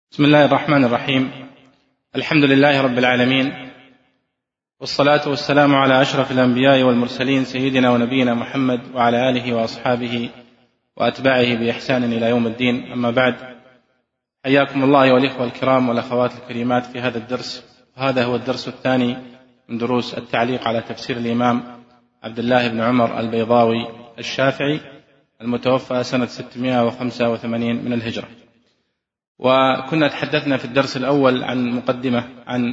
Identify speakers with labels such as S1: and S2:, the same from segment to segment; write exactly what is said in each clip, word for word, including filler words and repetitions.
S1: بسم الله الرحمن الرحيم. الحمد لله رب العالمين، والصلاة والسلام على أشرف الأنبياء والمرسلين سيدنا ونبينا محمد وعلى آله وأصحابه وأتباعه بإحسان إلى يوم الدين. أما بعد، حياكم الله والإخوة الكرام والأخوات الكريمات في هذا الدرس. هذا هو الدرس الثاني من دروس التعليق على تفسير الإمام عبد الله بن عمر البيضاوي الشافعي المتوفى سنة ستمائة وخمسة وثمانين من الهجرة. وكنا تحدثنا في الدرس الأول عن مقدمة عن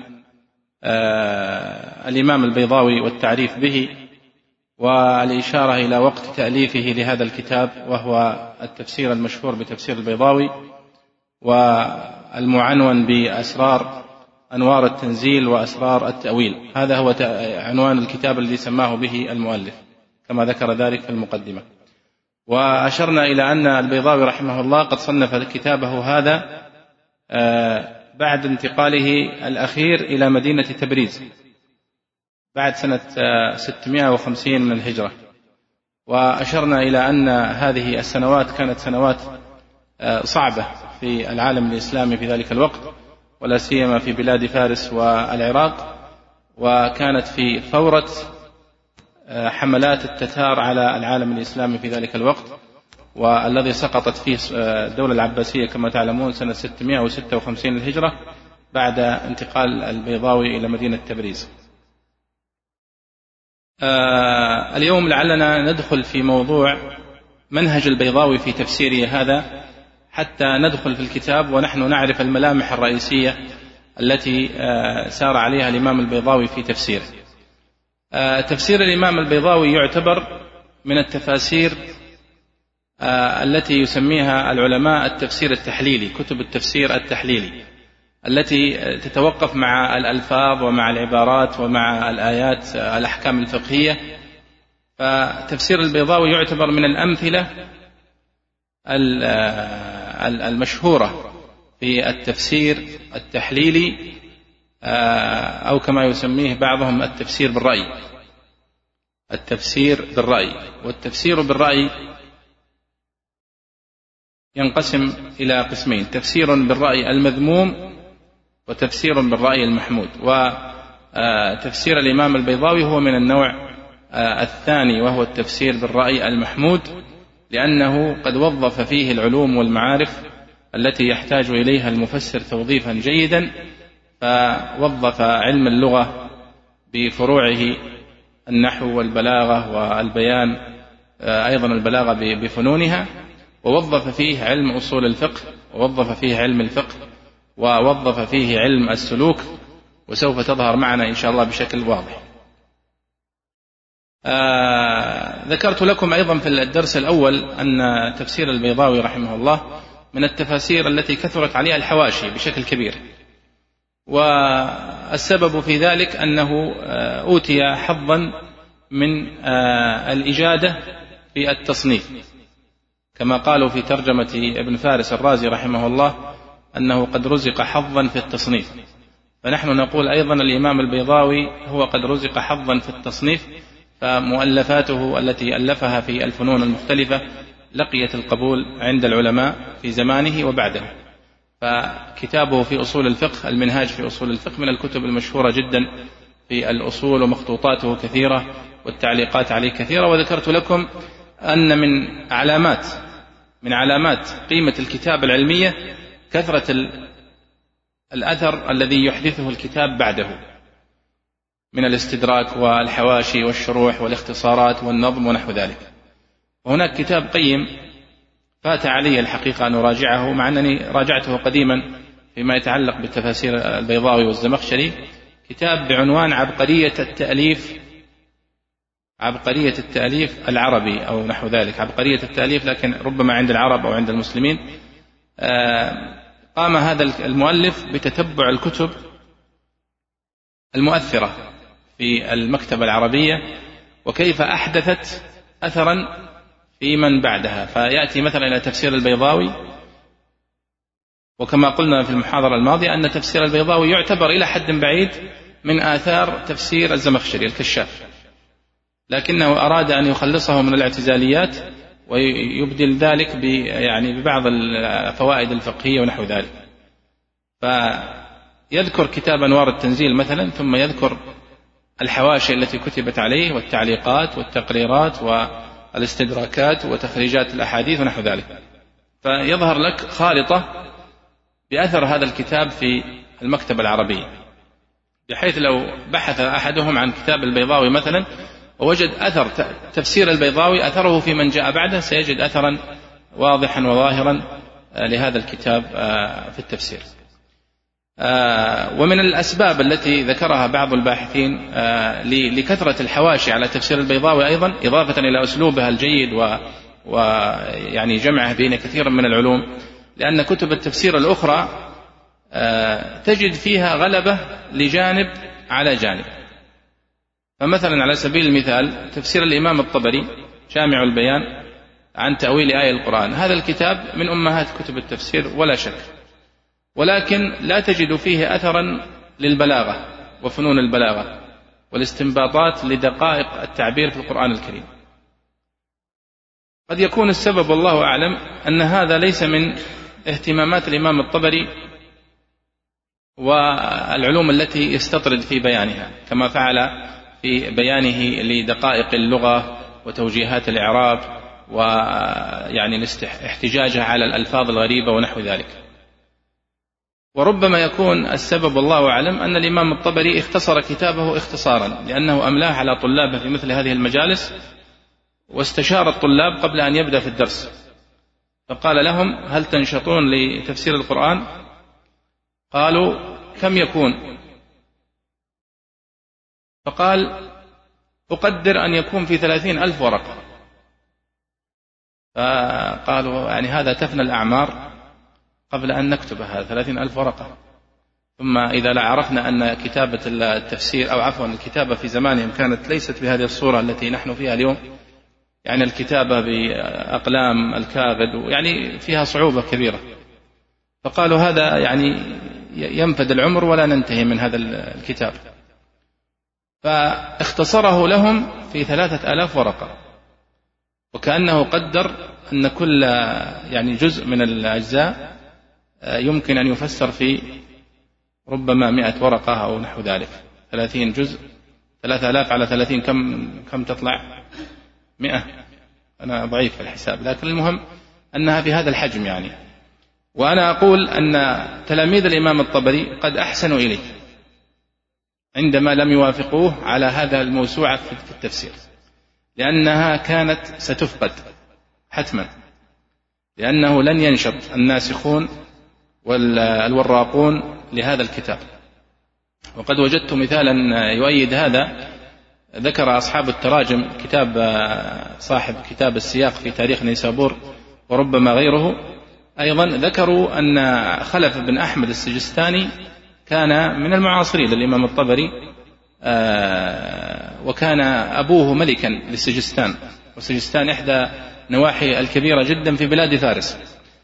S1: آه الإمام البيضاوي والتعريف به، والإشارة إلى وقت تأليفه لهذا الكتاب، وهو التفسير المشهور بتفسير البيضاوي، والمعنون بأسرار أنوار التنزيل وأسرار التأويل. هذا هو عنوان الكتاب الذي سماه به المؤلف كما ذكر ذلك في المقدمة. وأشرنا إلى أن البيضاوي رحمه الله قد صنف كتابه هذا بعد انتقاله الأخير إلى مدينة تبريز بعد سنة ستمائة وخمسين من الهجرة. وأشرنا إلى أن هذه السنوات كانت سنوات صعبة في العالم الإسلامي في ذلك الوقت، ولا سيما في بلاد فارس والعراق، وكانت في فورة حملات التتار على العالم الإسلامي في ذلك الوقت، والذي سقطت فيه الدولة العباسية كما تعلمون سنة ستمائة وستة وخمسين الهجرة بعد انتقال البيضاوي إلى مدينة تبريز. آه اليوم لعلنا ندخل في موضوع منهج البيضاوي في تفسيره هذا، حتى ندخل في الكتاب ونحن نعرف الملامح الرئيسية التي آه سار عليها الإمام البيضاوي في تفسيره. آه تفسير الإمام البيضاوي يعتبر من التفاسير آه التي يسميها العلماء التفسير التحليلي، كتب التفسير التحليلي التي تتوقف مع الألفاظ ومع العبارات ومع الآيات آه الأحكام الفقهية. فتفسير البيضاوي يعتبر من الأمثلة المشهورة في التفسير التحليلي، آه أو كما يسميه بعضهم التفسير بالرأي. التفسير بالرأي والتفسير بالرأي ينقسم إلى قسمين: تفسير بالرأي المذموم وتفسير بالرأي المحمود. وتفسير الإمام البيضاوي هو من النوع الثاني، وهو التفسير بالرأي المحمود، لأنه قد وظف فيه العلوم والمعارف التي يحتاج إليها المفسر توظيفا جيدا، فوظف علم اللغة بفروعه النحو والبلاغة والبيان، أيضا البلاغة بفنونها، ووظف فيه علم أصول الفقه، ووظف فيه علم الفقه، ووظف فيه علم السلوك، وسوف تظهر معنا إن شاء الله بشكل واضح. آه ذكرت لكم أيضا في الدرس الأول أن تفسير البيضاوي رحمه الله من التفاسير التي كثرت عليها الحواشي بشكل كبير، والسبب في ذلك أنه أوتي حظا من الإجادة في التصنيف، كما قالوا في ترجمة ابن فارس الرازي رحمه الله أنه قد رزق حظا في التصنيف. فنحن نقول أيضا الإمام البيضاوي هو قد رزق حظا في التصنيف، فمؤلفاته التي ألفها في الفنون المختلفة لقيت القبول عند العلماء في زمانه وبعده. فكتابه في أصول الفقه، المنهاج في أصول الفقه، من الكتب المشهورة جدا في الأصول، ومخطوطاته كثيرة والتعليقات عليه كثيرة. وذكرت لكم أن من علامات من علامات قيمة الكتاب العلمية كثرة الأثر الذي يحدثه الكتاب بعده من الاستدراك والحواشي والشروح والاختصارات والنظم ونحو ذلك. وهناك كتاب قيم فات علي الحقيقة أن أراجعه، مع أنني راجعته قديما فيما يتعلق بالتفاسير البيضاوي والزمخشري، كتاب بعنوان عبقرية التأليف عبقرية التأليف العربي أو نحو ذلك، عبقرية التأليف، لكن ربما عند العرب أو عند المسلمين. قام هذا المؤلف بتتبع الكتب المؤثرة في المكتبة العربية وكيف أحدثت أثرا في من بعدها. فيأتي مثلا إلى تفسير البيضاوي، وكما قلنا في المحاضرة الماضية أن تفسير البيضاوي يعتبر إلى حد بعيد من آثار تفسير الزمخشري الكشاف، لكنه أراد أن يخلصه من الاعتزاليات ويبدل ذلك يعني ببعض الفوائد الفقهية ونحو ذلك. فيذكر كتاب أنوار التنزيل مثلا، ثم يذكر الحواشي التي كتبت عليه والتعليقات والتقريرات والاستدراكات وتخريجات الأحاديث ونحو ذلك، فيظهر لك خالطة بأثر هذا الكتاب في المكتبة العربية، بحيث لو بحث أحدهم عن كتاب البيضاوي مثلا ووجد أثر تفسير البيضاوي أثره في من جاء بعده، سيجد أثرا واضحا وظاهرا لهذا الكتاب في التفسير. ومن الأسباب التي ذكرها بعض الباحثين لكثرة الحواشي على تفسير البيضاوي أيضا، إضافة إلى أسلوبها الجيد ويعني جمعه بين كثير من العلوم، لأن كتب التفسير الأخرى تجد فيها غلبة لجانب على جانب. فمثلا على سبيل المثال تفسير الإمام الطبري جامع البيان عن تأويل آية القرآن، هذا الكتاب من أمهات كتب التفسير ولا شك، ولكن لا تجد فيه أثرا للبلاغة وفنون البلاغة والاستنباطات لدقائق التعبير في القرآن الكريم. قد يكون السبب والله أعلم أن هذا ليس من اهتمامات الإمام الطبري والعلوم التي يستطرد في بيانها، كما فعل في بيانه لدقائق اللغة وتوجيهات الإعراب ويعني احتجاجها على الألفاظ الغريبة ونحو ذلك. وربما يكون السبب والله أعلم أن الإمام الطبري اختصر كتابه اختصارا، لأنه أملاه على طلابه في مثل هذه المجالس، واستشار الطلاب قبل أن يبدأ في الدرس، فقال لهم: هل تنشطون لتفسير القرآن؟ قالوا: كم يكون؟ فقال: أقدر أن يكون في ثلاثين ألف ورقة. فقالوا: يعني هذا تفنى الأعمار قبل أن نكتب هذا ثلاثين ألف ورقة. ثم إذا لا عرفنا أن كتابة التفسير أو عفوا الكتابة في زمانهم كانت ليست بهذه الصورة التي نحن فيها اليوم، يعني الكتابة بأقلام الكاغد يعني فيها صعوبة كبيرة، فقالوا هذا يعني ينفد العمر ولا ننتهي من هذا الكتاب، فاختصره لهم في ثلاثة آلاف ورقة، وكأنه قدر أن كل يعني جزء من الأجزاء يمكن أن يفسر في ربما مئة ورقة أو نحو ذلك. ثلاثين جزء، ثلاثة آلاف على ثلاثين كم كم تطلع؟ مئة. أنا ضعيف في الحساب، لكن المهم أنها في هذا الحجم يعني. وأنا أقول أن تلاميذ الإمام الطبري قد أحسنوا إليه عندما لم يوافقوه على هذا الموسوعة في التفسير، لأنها كانت ستفقد حتما، لأنه لن ينشط الناسخون والوراقون لهذا الكتاب. وقد وجدت مثالا يؤيد هذا، ذكر أصحاب التراجم كتاب صاحب كتاب السياق في تاريخ نيسابور وربما غيره أيضا، ذكروا أن خلف بن أحمد السجستاني كان من المعاصرين للإمام الطبري، وكان أبوه ملكا للسجستان، والسجستان إحدى نواحي الكبيرة جدا في بلاد فارس.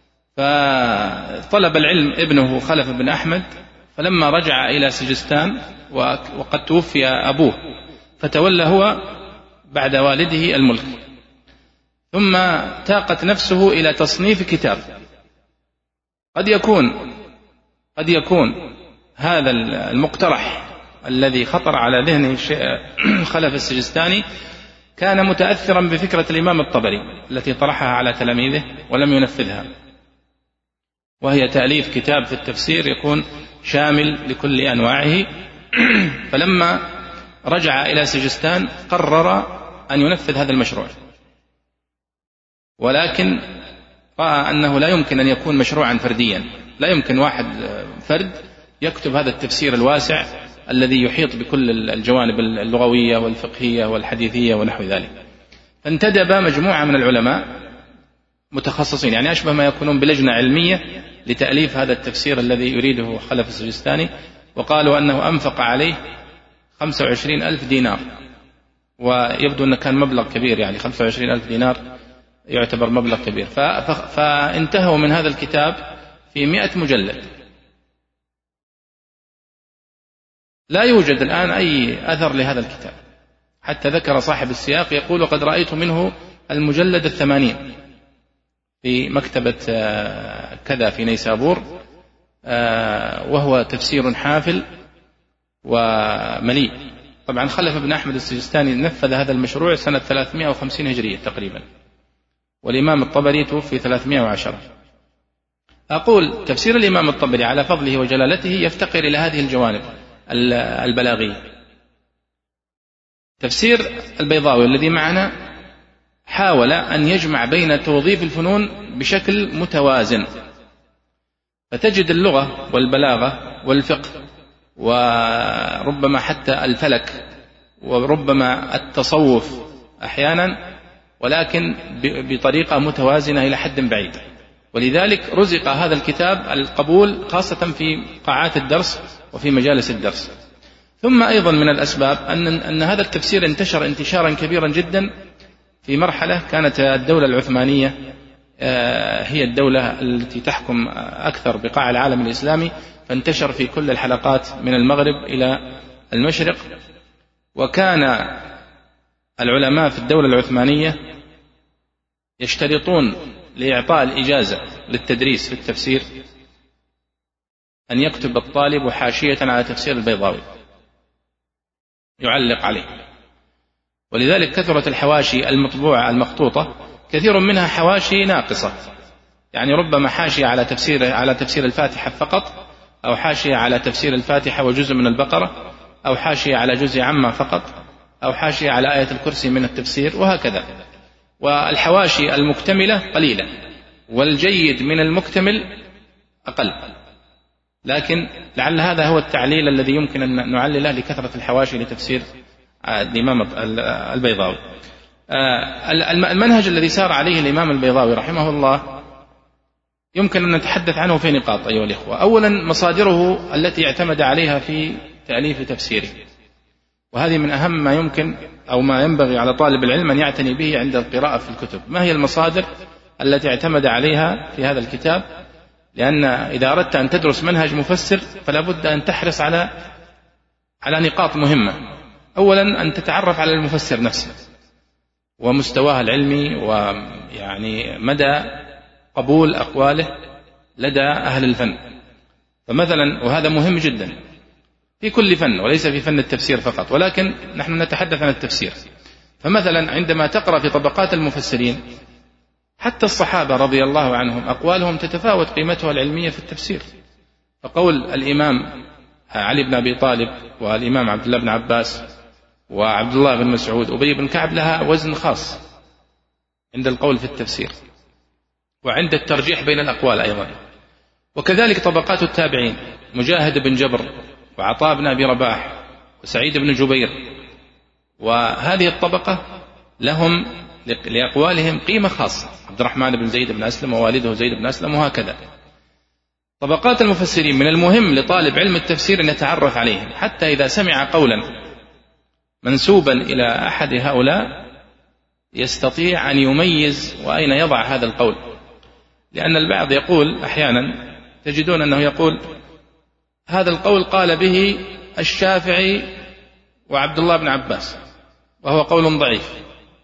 S1: فطلب العلم ابنه خلف بن أحمد، فلما رجع إلى سجستان وقد توفي أبوه فتولى هو بعد والده الملك، ثم تاقت نفسه إلى تصنيف كتاب. قد يكون قد يكون هذا المقترح الذي خطر على ذهنه خلف السجستاني كان متأثرا بفكرة الإمام الطبري التي طرحها على تلاميذه ولم ينفذها، وهي تأليف كتاب في التفسير يكون شامل لكل أنواعه. فلما رجع إلى سجستان قرر أن ينفذ هذا المشروع، ولكن رأى أنه لا يمكن أن يكون مشروعا فرديا، لا يمكن واحد فرد يكتب هذا التفسير الواسع الذي يحيط بكل الجوانب اللغوية والفقهية والحديثية ونحو ذلك. فانتدب مجموعة من العلماء متخصصين، يعني أشبه ما يكونون بلجنة علمية لتأليف هذا التفسير الذي يريده خلف السجستاني، وقالوا أنه أنفق عليه خمسة وعشرين ألف دينار، ويبدو أنه كان مبلغ كبير، يعني خمسة وعشرين ألف دينار يعتبر مبلغ كبير. فانتهوا من هذا الكتاب في مئة مجلد. لا يوجد الآن أي أثر لهذا الكتاب، حتى ذكر صاحب السياق يقول: قد رأيت منه المجلد الثمانين في مكتبة كذا في نيسابور، وهو تفسير حافل ومليء. طبعا خلف بن أحمد السجستاني نفذ هذا المشروع سنة ثلاثمائة وخمسين هجرية تقريبا، والإمام الطبري توفي ثلاثمائة وعشرة. أقول تفسير الإمام الطبري على فضله وجلالته يفتقر إلى هذه الجوانب البلاغية. تفسير البيضاوي الذي معنا حاول أن يجمع بين توظيف الفنون بشكل متوازن، فتجد اللغة والبلاغة والفقه وربما حتى الفلك وربما التصوف أحيانا، ولكن بطريقة متوازنة إلى حد بعيد. ولذلك رزق هذا الكتاب القبول خاصة في قاعات الدرس وفي مجالس الدرس. ثم أيضا من الأسباب أن, أن هذا التفسير انتشر انتشارا كبيرا جدا في مرحلة كانت الدولة العثمانية هي الدولة التي تحكم أكثر بقاع العالم الإسلامي، فانتشر في كل الحلقات من المغرب إلى المشرق. وكان العلماء في الدولة العثمانية يشترطون لإعطاء الإجازة للتدريس في التفسير أن يكتب الطالب حاشية على تفسير البيضاوي يعلق عليه. ولذلك كثرت الحواشي المطبوعة المخطوطة، كثير منها حواشي ناقصة، يعني ربما حاشية على تفسير على تفسير الفاتحة فقط، أو حاشية على تفسير الفاتحة وجزء من البقرة، أو حاشية على جزء عامة فقط، أو حاشية على آية الكرسي من التفسير، وهكذا. والحواشي المكتملة قليلة، والجيد من المكتمل أقل. لكن لعل هذا هو التعليل الذي يمكن أن نعلله لكثرة الحواشي لتفسير الإمام البيضاوي. المنهج الذي سار عليه الإمام البيضاوي رحمه الله يمكن أن نتحدث عنه في نقاط أيها الإخوة. أولا مصادره التي اعتمد عليها في تأليف تفسيره، وهذه من أهم ما يمكن أو ما ينبغي على طالب العلم أن يعتني به عند القراءة في الكتب. ما هي المصادر التي اعتمد عليها في هذا الكتاب؟ لأن إذا أردت أن تدرس منهج مفسر فلا بد أن تحرص على على نقاط مهمة. أولا أن تتعرف على المفسر نفسه ومستواه العلمي، ويعني مدى قبول أقواله لدى أهل الفن. فمثلا، وهذا مهم جدا في كل فن وليس في فن التفسير فقط، ولكن نحن نتحدث عن التفسير. فمثلا عندما تقرأ في طبقات المفسرين حتى الصحابة رضي الله عنهم أقوالهم تتفاوت قيمتها العلمية في التفسير. فقول الإمام علي بن أبي طالب والإمام عبد الله بن عباس وعبد الله بن مسعود وأبي بن كعب لها وزن خاص عند القول في التفسير وعند الترجيح بين الأقوال أيضا. وكذلك طبقات التابعين، مجاهد بن جبر وعطاء بن أبي رباح وسعيد بن جبير، وهذه الطبقة لهم لأقوالهم قيمة خاصة، عبد الرحمن بن زيد بن أسلم ووالده زيد بن أسلم، وهكذا. طبقات المفسرين من المهم لطالب علم التفسير أن يتعرف عليهم، حتى إذا سمع قولا منسوبا إلى أحد هؤلاء يستطيع أن يميز وأين يضع هذا القول. لأن البعض يقول أحيانا تجدون أنه يقول هذا القول قال به الشافعي وعبد الله بن عباس وهو قول ضعيف،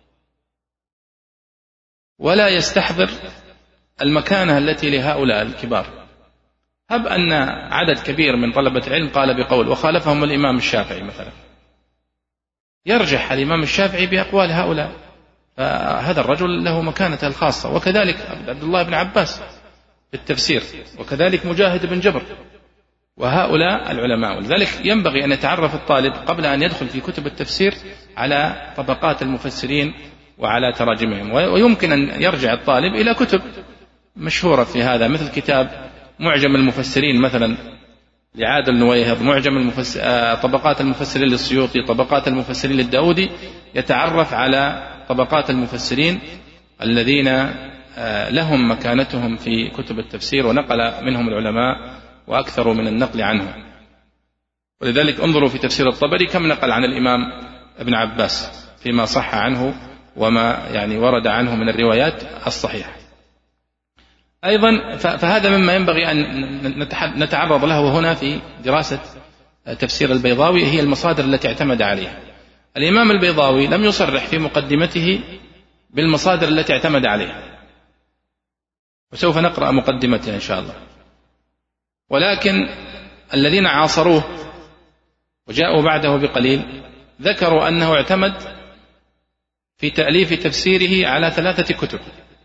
S1: ولا يستحضر المكانة التي لهؤلاء الكبار. هب أن عدد كبير من طلبة العلم قال بقول وخالفهم الإمام الشافعي مثلا، يرجح الإمام الشافعي بأقوال هؤلاء، فهذا الرجل له مكانته الخاصة. وكذلك عبد الله بن عباس في التفسير، وكذلك مجاهد بن جبر، وهؤلاء العلماء. ولذلك ينبغي أن يتعرف الطالب قبل أن يدخل في كتب التفسير على طبقات المفسرين وعلى تراجمهم. ويمكن أن يرجع الطالب إلى كتب مشهورة في هذا، مثل كتاب معجم المفسرين مثلا لعادل نويهض، معجم المفسر... طبقات المفسرين للسيوطي، طبقات المفسرين للداودي، يتعرف على طبقات المفسرين الذين لهم مكانتهم في كتب التفسير ونقل منهم العلماء وأكثر من النقل عنهم. ولذلك انظروا في تفسير الطبري كم نقل عن الإمام ابن عباس فيما صح عنه وما يعني ورد عنه من الروايات الصحيحة. أيضا فهذا مما ينبغي أن نتعرض له هنا في دراسة تفسير البيضاوي، هي المصادر التي اعتمد عليها. الإمام البيضاوي لم يصرح في مقدمته بالمصادر التي اعتمد عليها، وسوف نقرأ مقدمتها إن شاء الله. ولكن الذين عاصروه وجاءوا بعده بقليل ذكروا أنه اعتمد في تأليف تفسيره على ثلاثة كتب.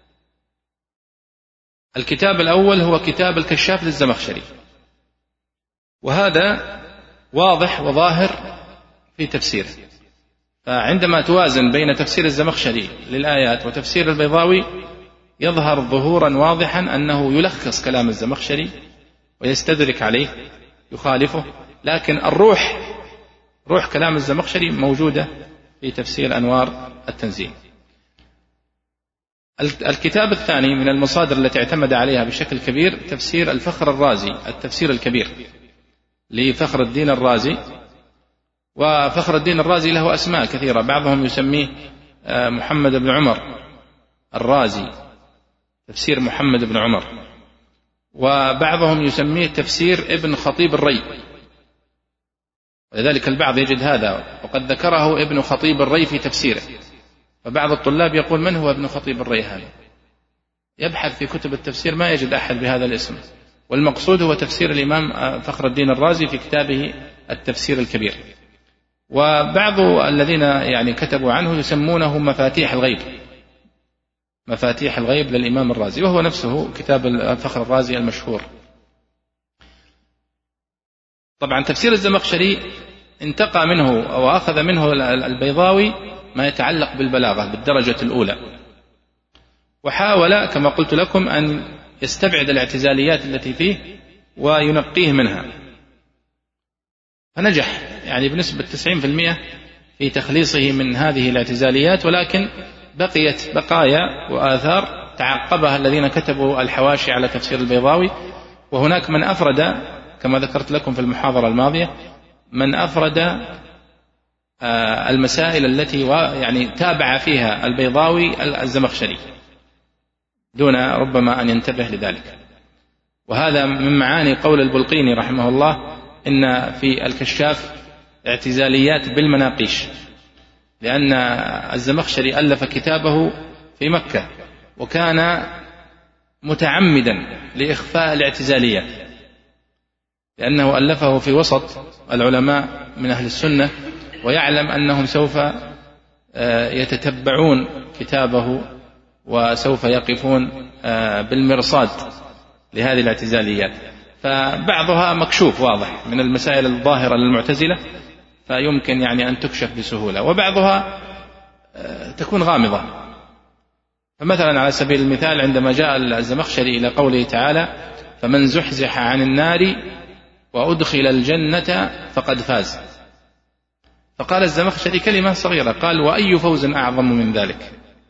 S1: الكتاب الأول هو كتاب الكشاف للزمخشري، وهذا واضح وظاهر في تفسيره، فعندما توازن بين تفسير الزمخشري للآيات وتفسير البيضاوي يظهر ظهورا واضحا أنه يلخص كلام الزمخشري ويستدرك عليه يخالفه، لكن الروح روح كلام الزمخشري موجودة في تفسير أنوار التنزيل. الكتاب الثاني من المصادر التي اعتمد عليها بشكل كبير تفسير الفخر الرازي، التفسير الكبير لفخر الدين الرازي. وفخر الدين الرازي له أسماء كثيرة، بعضهم يسميه محمد بن عمر الرازي، تفسير محمد بن عمر، وبعضهم يسميه تفسير ابن خطيب الري، ولذلك البعض يجد هذا وقد ذكره ابن خطيب الري في تفسيره، فبعض الطلاب يقول من هو ابن خطيب الري هذا؟ يبحث في كتب التفسير ما يجد أحد بهذا الاسم، والمقصود هو تفسير الإمام فخر الدين الرازي في كتابه التفسير الكبير. وبعض الذين يعني كتبوا عنه يسمونه مفاتيح الغيب، مفاتيح الغيب للإمام الرازي، وهو نفسه كتاب الفخر الرازي المشهور. طبعا تفسير الزمخشري انتقى منه أو أخذ منه البيضاوي ما يتعلق بالبلاغة بالدرجة الأولى، وحاول كما قلت لكم أن يستبعد الاعتزاليات التي فيه وينقيه منها، فنجح يعني بنسبة تسعين بالمئة في تخليصه من هذه الاعتزاليات، ولكن بقيت بقايا وآثار تعقبها الذين كتبوا الحواشي على تفسير البيضاوي. وهناك من أفرد كما ذكرت لكم في المحاضرة الماضية، من أفرد المسائل التي يعني تابع فيها البيضاوي الزمخشري دون ربما أن ينتبه لذلك. وهذا من معاني قول البلقيني رحمه الله إن في الكشاف اعتزاليات بالمناقيش، لأن الزمخشري ألف كتابه في مكة وكان متعمدا لإخفاء الاعتزاليات، لأنه ألفه في وسط العلماء من أهل السنة ويعلم أنهم سوف يتتبعون كتابه وسوف يقفون بالمرصاد لهذه الاعتزاليات، فبعضها مكشوف واضح من المسائل الظاهرة للمعتزلة فيمكن يعني أن تكشف بسهولة، وبعضها تكون غامضة. فمثلا على سبيل المثال عندما جاء الزمخشري إلى قوله تعالى فمن زحزح عن النار وأدخل الجنة فقد فاز، فقال الزمخشري كلمة صغيرة، قال وأي فوز أعظم من ذلك؟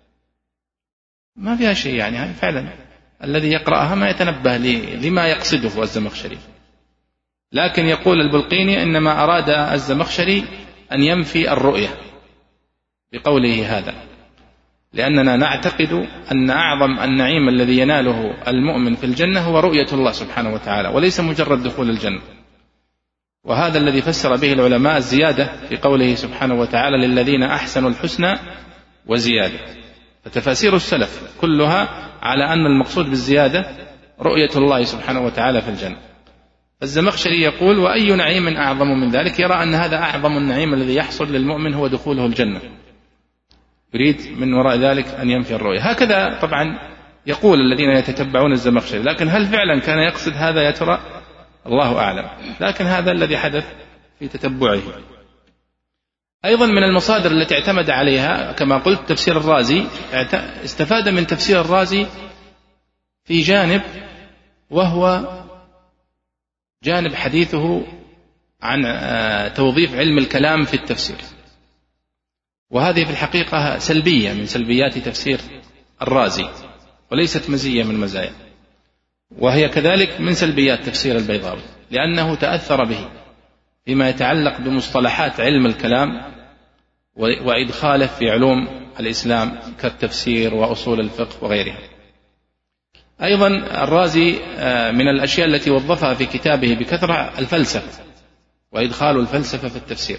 S1: ما فيها شيء، يعني فعلا الذي يقرأها ما يتنبه لما يقصده الزمخشري. لكن يقول البلقيني إنما أراد الزمخشري أن ينفي الرؤية بقوله هذا، لأننا نعتقد أن أعظم النعيم الذي يناله المؤمن في الجنة هو رؤية الله سبحانه وتعالى وليس مجرد دخول الجنة. وهذا الذي فسر به العلماء الزيادة في قوله سبحانه وتعالى للذين أحسنوا الحسنى وزيادة، فتفاسير السلف كلها على أن المقصود بالزيادة رؤية الله سبحانه وتعالى في الجنة. الزمخشري يقول وأي نعيم أعظم من ذلك؟ يرى أن هذا أعظم النعيم الذي يحصل للمؤمن هو دخوله الجنة، يريد من وراء ذلك أن ينفي الرؤية. هكذا طبعا يقول الذين يتتبعون الزمخشري، لكن هل فعلا كان يقصد هذا يا ترى؟ الله أعلم، لكن هذا الذي حدث في تتبعه. أيضا من المصادر التي اعتمد عليها كما قلت تفسير الرازي، استفاد من تفسير الرازي في جانب وهو جانب حديثه عن توظيف علم الكلام في التفسير، وهذه في الحقيقة سلبية من سلبيات تفسير الرازي وليست مزية من مزايا، وهي كذلك من سلبيات تفسير البيضاوي لأنه تأثر به فيما يتعلق بمصطلحات علم الكلام وإدخاله في علوم الإسلام كالتفسير وأصول الفقه وغيرها. أيضا الرازي من الأشياء التي وظفها في كتابه بكثرة الفلسفة وإدخال الفلسفة في التفسير،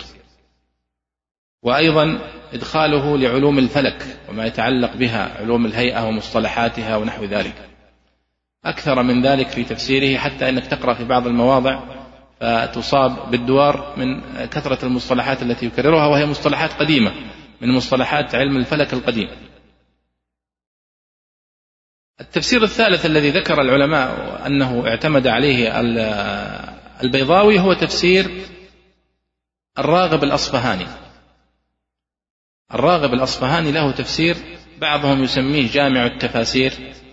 S1: وأيضا إدخاله لعلوم الفلك وما يتعلق بها علوم الهيئة ومصطلحاتها ونحو ذلك. أكثر من ذلك في تفسيره، حتى أنك تقرأ في بعض المواضع فتصاب بالدوار من كثرة المصطلحات التي يكررها، وهي مصطلحات قديمة من مصطلحات علم الفلك القديم. التفسير الثالث الذي ذكر العلماء أنه اعتمد عليه البيضاوي هو تفسير الراغب الأصفهاني. الراغب الأصفهاني له تفسير بعضهم يسميه جامع التفاسير،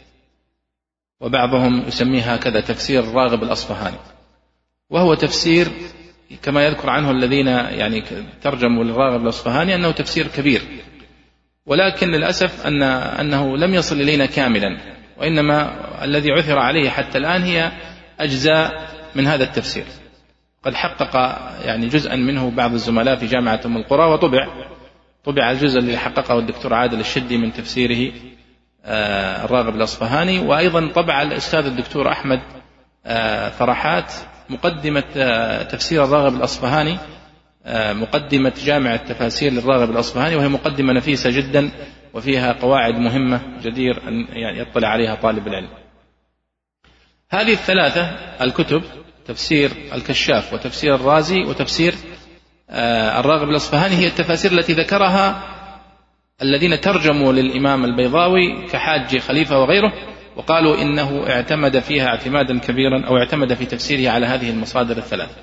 S1: وبعضهم يسميه هكذا تفسير الراغب الأصفهاني، وهو تفسير كما يذكر عنه الذين يعني ترجموا للراغب الأصفهاني أنه تفسير كبير، ولكن للأسف أن أنه لم يصل إلينا كاملا، وإنما الذي عثر عليه حتى الآن هي أجزاء من هذا التفسير. قد حقق يعني جزءا منه بعض الزملاء في جامعة أم القرى، وطبع طبع الجزء الذي حققه الدكتور عادل الشدي من تفسيره الراغب الأصفهاني، وأيضا طبع الأستاذ الدكتور أحمد فرحات مقدمة تفسير الراغب الأصفهاني، مقدمة جامع التفاسير للراغب الأصفهاني، وهي مقدمة نفيسة جدا وفيها قواعد مهمة جدير أن يعني يطلع عليها طالب العلم. هذه الثلاثة الكتب، تفسير الكشاف وتفسير الرازي وتفسير الراغب الأصفهاني، هي التفاسير التي ذكرها الذين ترجموا للإمام البيضاوي كحاج خليفة وغيره، وقالوا إنه اعتمد فيها اعتمادا كبيرا، أو اعتمد في تفسيره على هذه المصادر الثلاثة.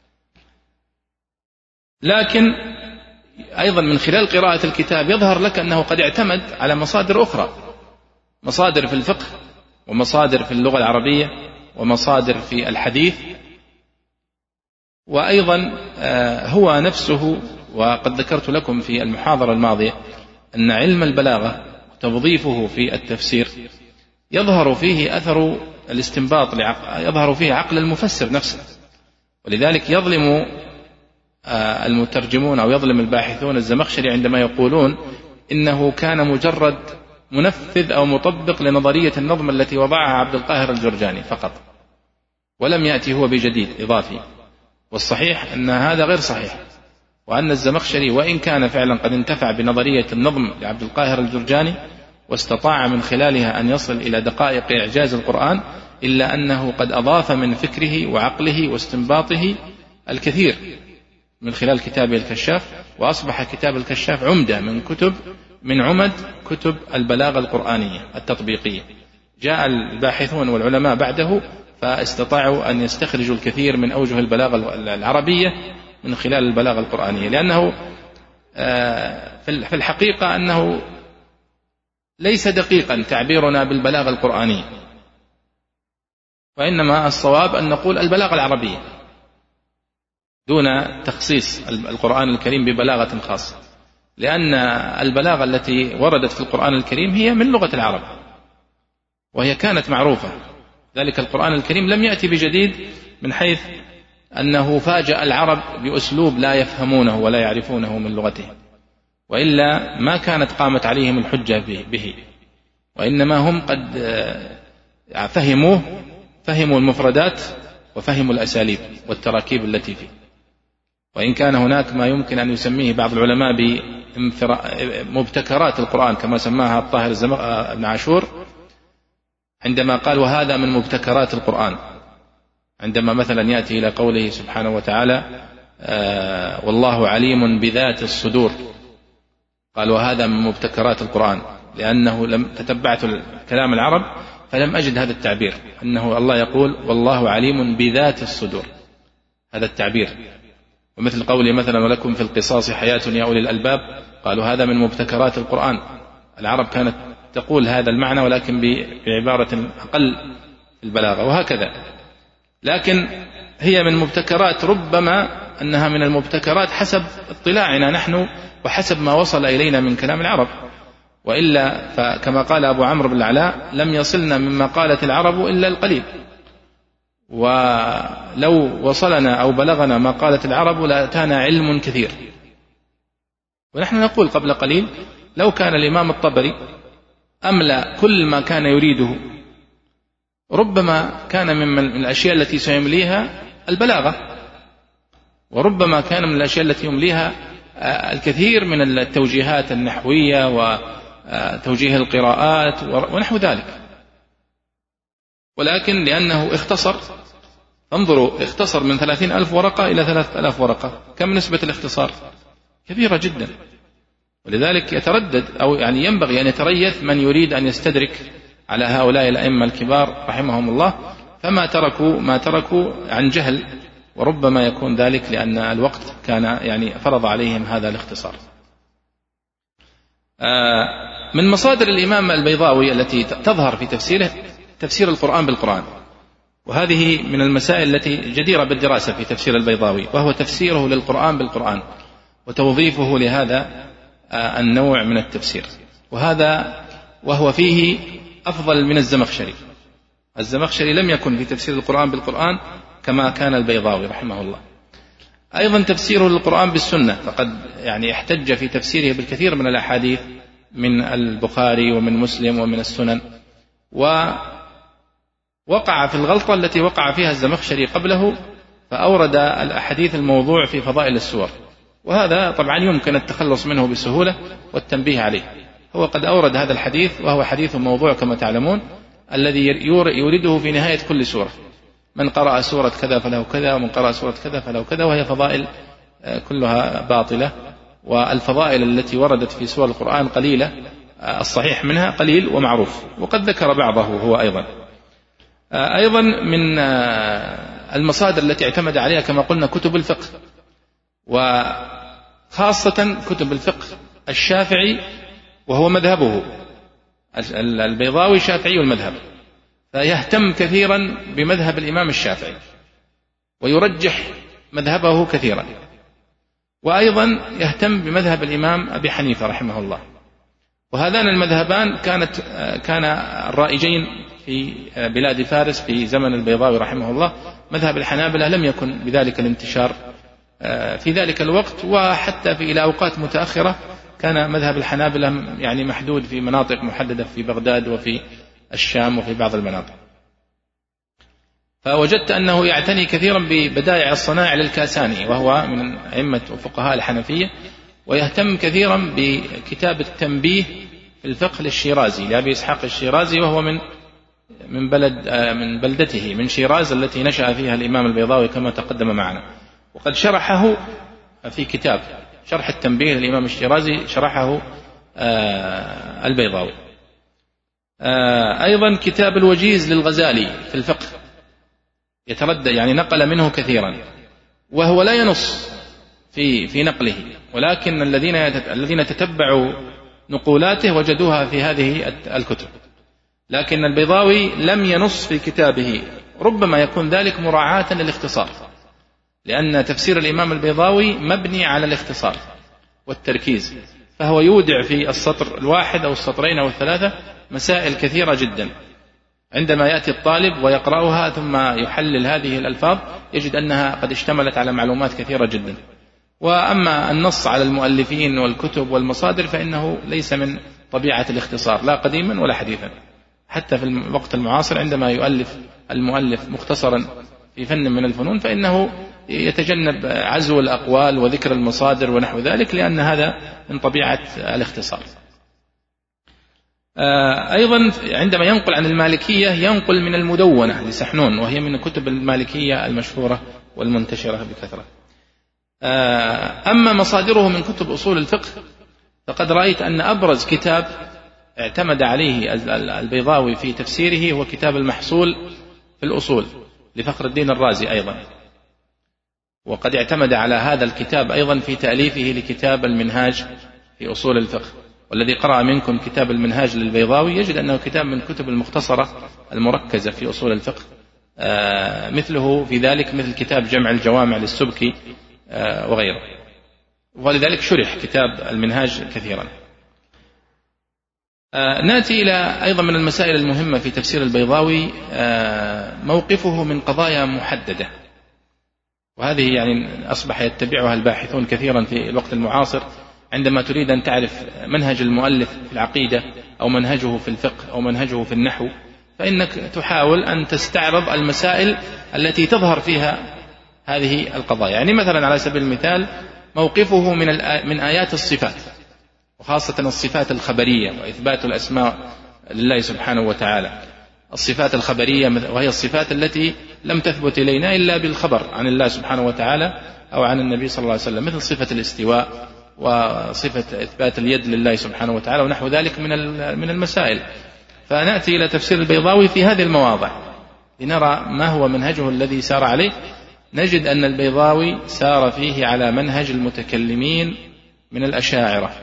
S1: لكن أيضا من خلال قراءة الكتاب يظهر لك أنه قد اعتمد على مصادر أخرى، مصادر في الفقه، ومصادر في اللغة العربية، ومصادر في الحديث، وأيضا هو نفسه. وقد ذكرت لكم في المحاضرة الماضية أن علم البلاغة توظيفه في التفسير يظهر فيه أثر الاستنباط، يظهر فيه عقل المفسر نفسه، ولذلك يظلم المترجمون أو يظلم الباحثون الزمخشري عندما يقولون إنه كان مجرد منفذ أو مطبق لنظرية النظم التي وضعها عبد القاهر الجرجاني فقط، ولم يأتي هو بجديد إضافي. والصحيح أن هذا غير صحيح، وأن الزمخشري وإن كان فعلا قد انتفع بنظرية النظم لعبد القاهر الجرجاني واستطاع من خلالها أن يصل إلى دقائق إعجاز القرآن، إلا أنه قد أضاف من فكره وعقله واستنباطه الكثير من خلال كتابه الكشاف، وأصبح كتاب الكشاف عمدة من كتب من عمد كتب البلاغة القرآنية التطبيقية. جاء الباحثون والعلماء بعده فاستطاعوا أن يستخرجوا الكثير من أوجه البلاغة العربية من خلال البلاغة القرآنية، لأنه في الحقيقة أنه ليس دقيقا تعبيرنا بالبلاغة القرآنية، وإنما الصواب أن نقول البلاغة العربية دون تخصيص القرآن الكريم ببلاغة خاصة، لأن البلاغة التي وردت في القرآن الكريم هي من لغة العرب، وهي كانت معروفة. ذلك القرآن الكريم لم يأتي بجديد من حيث أنه فاجأ العرب بأسلوب لا يفهمونه ولا يعرفونه من لغتهم، وإلا ما كانت قامت عليهم الحجة به، وإنما هم قد فهموه، فهموا المفردات وفهموا الأساليب والتراكيب التي فيه. وإن كان هناك ما يمكن أن يسميه بعض العلماء بمبتكرات القرآن كما سماها الطاهر بن عاشور عندما قال وهذا من مبتكرات القرآن، عندما مثلا يأتي إلى قوله سبحانه وتعالى آه والله عليم بذات الصدور، قال وهذا من مبتكرات القرآن، لأنه لم تتبعت كلام العرب فلم أجد هذا التعبير، أنه الله يقول والله عليم بذات الصدور، هذا التعبير. ومثل قوله مثلا ولكم في القصاص حياة يا أولي الألباب، قالوا هذا من مبتكرات القرآن. العرب كانت تقول هذا المعنى ولكن بعبارة أقل في البلاغة، وهكذا. لكن هي من مبتكرات، ربما أنها من المبتكرات حسب اطلاعنا نحن وحسب ما وصل إلينا من كلام العرب، وإلا فكما قال أبو عمرو بن العلاء لم يصلنا مما قالت العرب إلا القليل، ولو وصلنا أو بلغنا ما قالت العرب لأتانا علم كثير. ونحن نقول قبل قليل لو كان الإمام الطبري أملأ كل ما كان يريده ربما كان من الأشياء التي سيمليها البلاغة، وربما كان من الأشياء التي يمليها الكثير من التوجيهات النحوية وتوجيه القراءات ونحو ذلك. ولكن لأنه اختصر، انظروا اختصر من ثلاثين ألف ورقة إلى ثلاثة ألاف ورقة، كم نسبة الاختصار؟ كبيرة جدا. ولذلك يتردد أو يعني ينبغي أن يتريث من يريد أن يستدرك على هؤلاء الأئمة الكبار رحمهم الله، فما تركوا ما تركوا عن جهل، وربما يكون ذلك لأن الوقت كان يعني فرض عليهم هذا الاختصار. من مصادر الإمام البيضاوي التي تظهر في تفسيره تفسير القرآن بالقرآن، وهذه من المسائل التي جديرة بالدراسة في تفسير البيضاوي، وهو تفسيره للقرآن بالقرآن وتوظيفه لهذا النوع من التفسير، وهذا وهو فيه أفضل من الزمخشري. الزمخشري لم يكن في تفسير القرآن بالقرآن كما كان البيضاوي رحمه الله. أيضا تفسيره للقرآن بالسنة، فقد يعني احتج في تفسيره بالكثير من الأحاديث من البخاري ومن مسلم ومن السنن، ووقع في الغلطة التي وقع فيها الزمخشري قبله، فأورد الأحاديث الموضوع في فضائل السور، وهذا طبعا يمكن التخلص منه بسهولة والتنبيه عليه. هو قد أورد هذا الحديث وهو حديث موضوع كما تعلمون، الذي يورده في نهاية كل سورة: من قرأ سورة كذا فله كذا، ومن قرأ سورة كذا فله كذا، وهي فضائل كلها باطلة، والفضائل التي وردت في سور القرآن قليلة، الصحيح منها قليل ومعروف، وقد ذكر بعضه هو أيضا. أيضا من المصادر التي اعتمد عليها كما قلنا كتب الفقه، وخاصة كتب الفقه الشافعي، وهو مذهبه. البيضاوي شافعي المذهب، فيهتم كثيرا بمذهب الإمام الشافعي ويرجح مذهبه كثيرا، وأيضا يهتم بمذهب الإمام أبي حنيفة رحمه الله. وهذان المذهبان كانت كان الرائجين في بلاد فارس في زمن البيضاوي رحمه الله. مذهب الحنابلة لم يكن بذلك الانتشار في ذلك الوقت، وحتى في إلى أوقات متأخرة كان مذهب الحنابلة يعني محدود في مناطق محددة في بغداد وفي الشام وفي بعض المناطق. فوجدت أنه يعتني كثيرا ببدائع الصنائع للكاساني، وهو من أئمة فقهاء الحنفية، ويهتم كثيرا بكتاب التنبيه في الفقه للشيرازي لأبي إسحاق الشيرازي، وهو من من بلد من بلدته من شيراز التي نشأ فيها الإمام البيضاوي كما تقدم معنا. وقد شرحه في كتاب شرح التنبيه للإمام الشيرازي، شرحه البيضاوي. أيضا كتاب الوجيز للغزالي في الفقه يتردد يعني نقل منه كثيرا، وهو لا ينص في في نقله، ولكن الذين الذين تتبعوا نقولاته وجدوها في هذه الكتب. لكن البيضاوي لم ينص في كتابه، ربما يكون ذلك مراعاة للاختصار، لأن تفسير الإمام البيضاوي مبني على الاختصار والتركيز، فهو يودع في السطر الواحد أو السطرين أو الثلاثة مسائل كثيرة جدا. عندما يأتي الطالب ويقرأها ثم يحلل هذه الألفاظ يجد أنها قد اشتملت على معلومات كثيرة جدا. وأما النص على المؤلفين والكتب والمصادر فإنه ليس من طبيعة الاختصار، لا قديما ولا حديثا. حتى في الوقت المعاصر عندما يؤلف المؤلف مختصرا في فن من الفنون فإنه يتجنب عزو الأقوال وذكر المصادر ونحو ذلك، لأن هذا من طبيعة الاختصار. أيضا عندما ينقل عن المالكية ينقل من المدونة لسحنون، وهي من كتب المالكية المشهورة والمنتشرة بكثرة. أما مصادره من كتب أصول الفقه فقد رأيت أن أبرز كتاب اعتمد عليه البيضاوي في تفسيره هو كتاب المحصول في الأصول لفخر الدين الرازي أيضا، وقد اعتمد على هذا الكتاب أيضا في تأليفه لكتاب المنهاج في أصول الفقه. والذي قرأ منكم كتاب المنهاج للبيضاوي يجد أنه كتاب من كتب المختصرة المركزة في أصول الفقه، مثله في ذلك مثل كتاب جمع الجوامع للسبكي وغيره، ولذلك شرح كتاب المنهاج كثيرا. نأتي إلى أيضا من المسائل المهمة في تفسير البيضاوي موقفه من قضايا محددة، وهذه يعني أصبح يتبعها الباحثون كثيرا في الوقت المعاصر. عندما تريد أن تعرف منهج المؤلف في العقيدة أو منهجه في الفقه أو منهجه في النحو، فإنك تحاول أن تستعرض المسائل التي تظهر فيها هذه القضايا. يعني مثلا على سبيل المثال موقفه من من آيات الصفات، وخاصة الصفات الخبرية وإثبات الأسماء لله سبحانه وتعالى، الصفات الخبرية، وهي الصفات التي لم تثبت إلينا إلا بالخبر عن الله سبحانه وتعالى أو عن النبي صلى الله عليه وسلم، مثل صفة الاستواء وصفة إثبات اليد لله سبحانه وتعالى ونحو ذلك من من المسائل. فنأتي إلى تفسير البيضاوي في هذه المواضع لنرى ما هو منهجه الذي سار عليه. نجد أن البيضاوي سار فيه على منهج المتكلمين من الأشاعرة،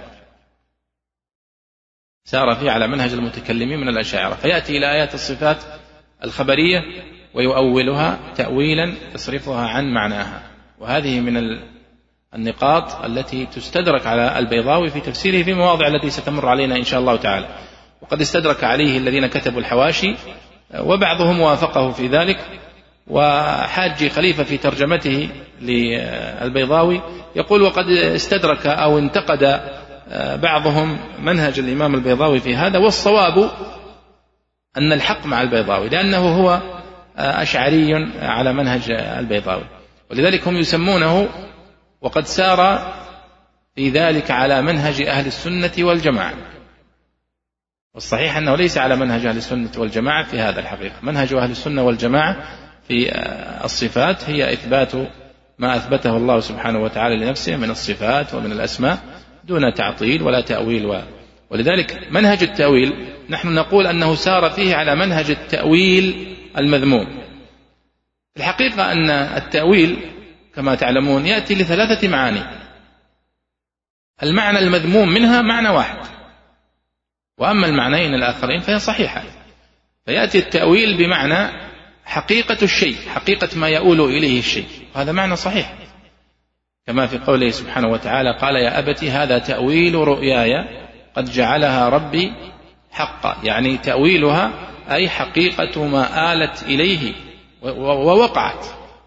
S1: سار فيه على منهج المتكلمين من الأشاعرة، فيأتي إلى آيات الصفات الخبرية ويؤولها تأويلا يصرفها عن معناها. وهذه من النقاط التي تستدرك على البيضاوي في تفسيره في مواضع التي ستمر علينا إن شاء الله تعالى، وقد استدرك عليه الذين كتبوا الحواشي وبعضهم وافقه في ذلك. وحاجي خليفة في ترجمته للبيضاوي يقول: وقد استدرك أو انتقد بعضهم منهج الإمام البيضاوي في هذا، والصواب أن الحق مع البيضاوي لأنه هو أشعري على منهج البيضاوي، ولذلك هم يسمونه وقد سار في ذلك على منهج أهل السنة والجماعة. والصحيح أنه ليس على منهج أهل السنة والجماعة في هذا الحقيقة. منهج أهل السنة والجماعة في الصفات هي إثبات ما أثبته الله سبحانه وتعالى لنفسه من الصفات ومن الأسماء دون تعطيل ولا تأويل. ولذلك منهج التأويل نحن نقول أنه سار فيه على منهج التأويل المذموم. الحقيقة أن التأويل كما تعلمون يأتي لثلاثة معاني، المعنى المذموم منها معنى واحد، وأما المعنيين الآخرين فهي صحيحة. فيأتي التأويل بمعنى حقيقة الشيء، حقيقة ما يؤول إليه الشيء، وهذا معنى صحيح، كما في قوله سبحانه وتعالى: قال يا أبت هذا تأويل رؤياي قد جعلها ربي حقا، يعني تأويلها أي حقيقة ما آلت إليه ووقعت.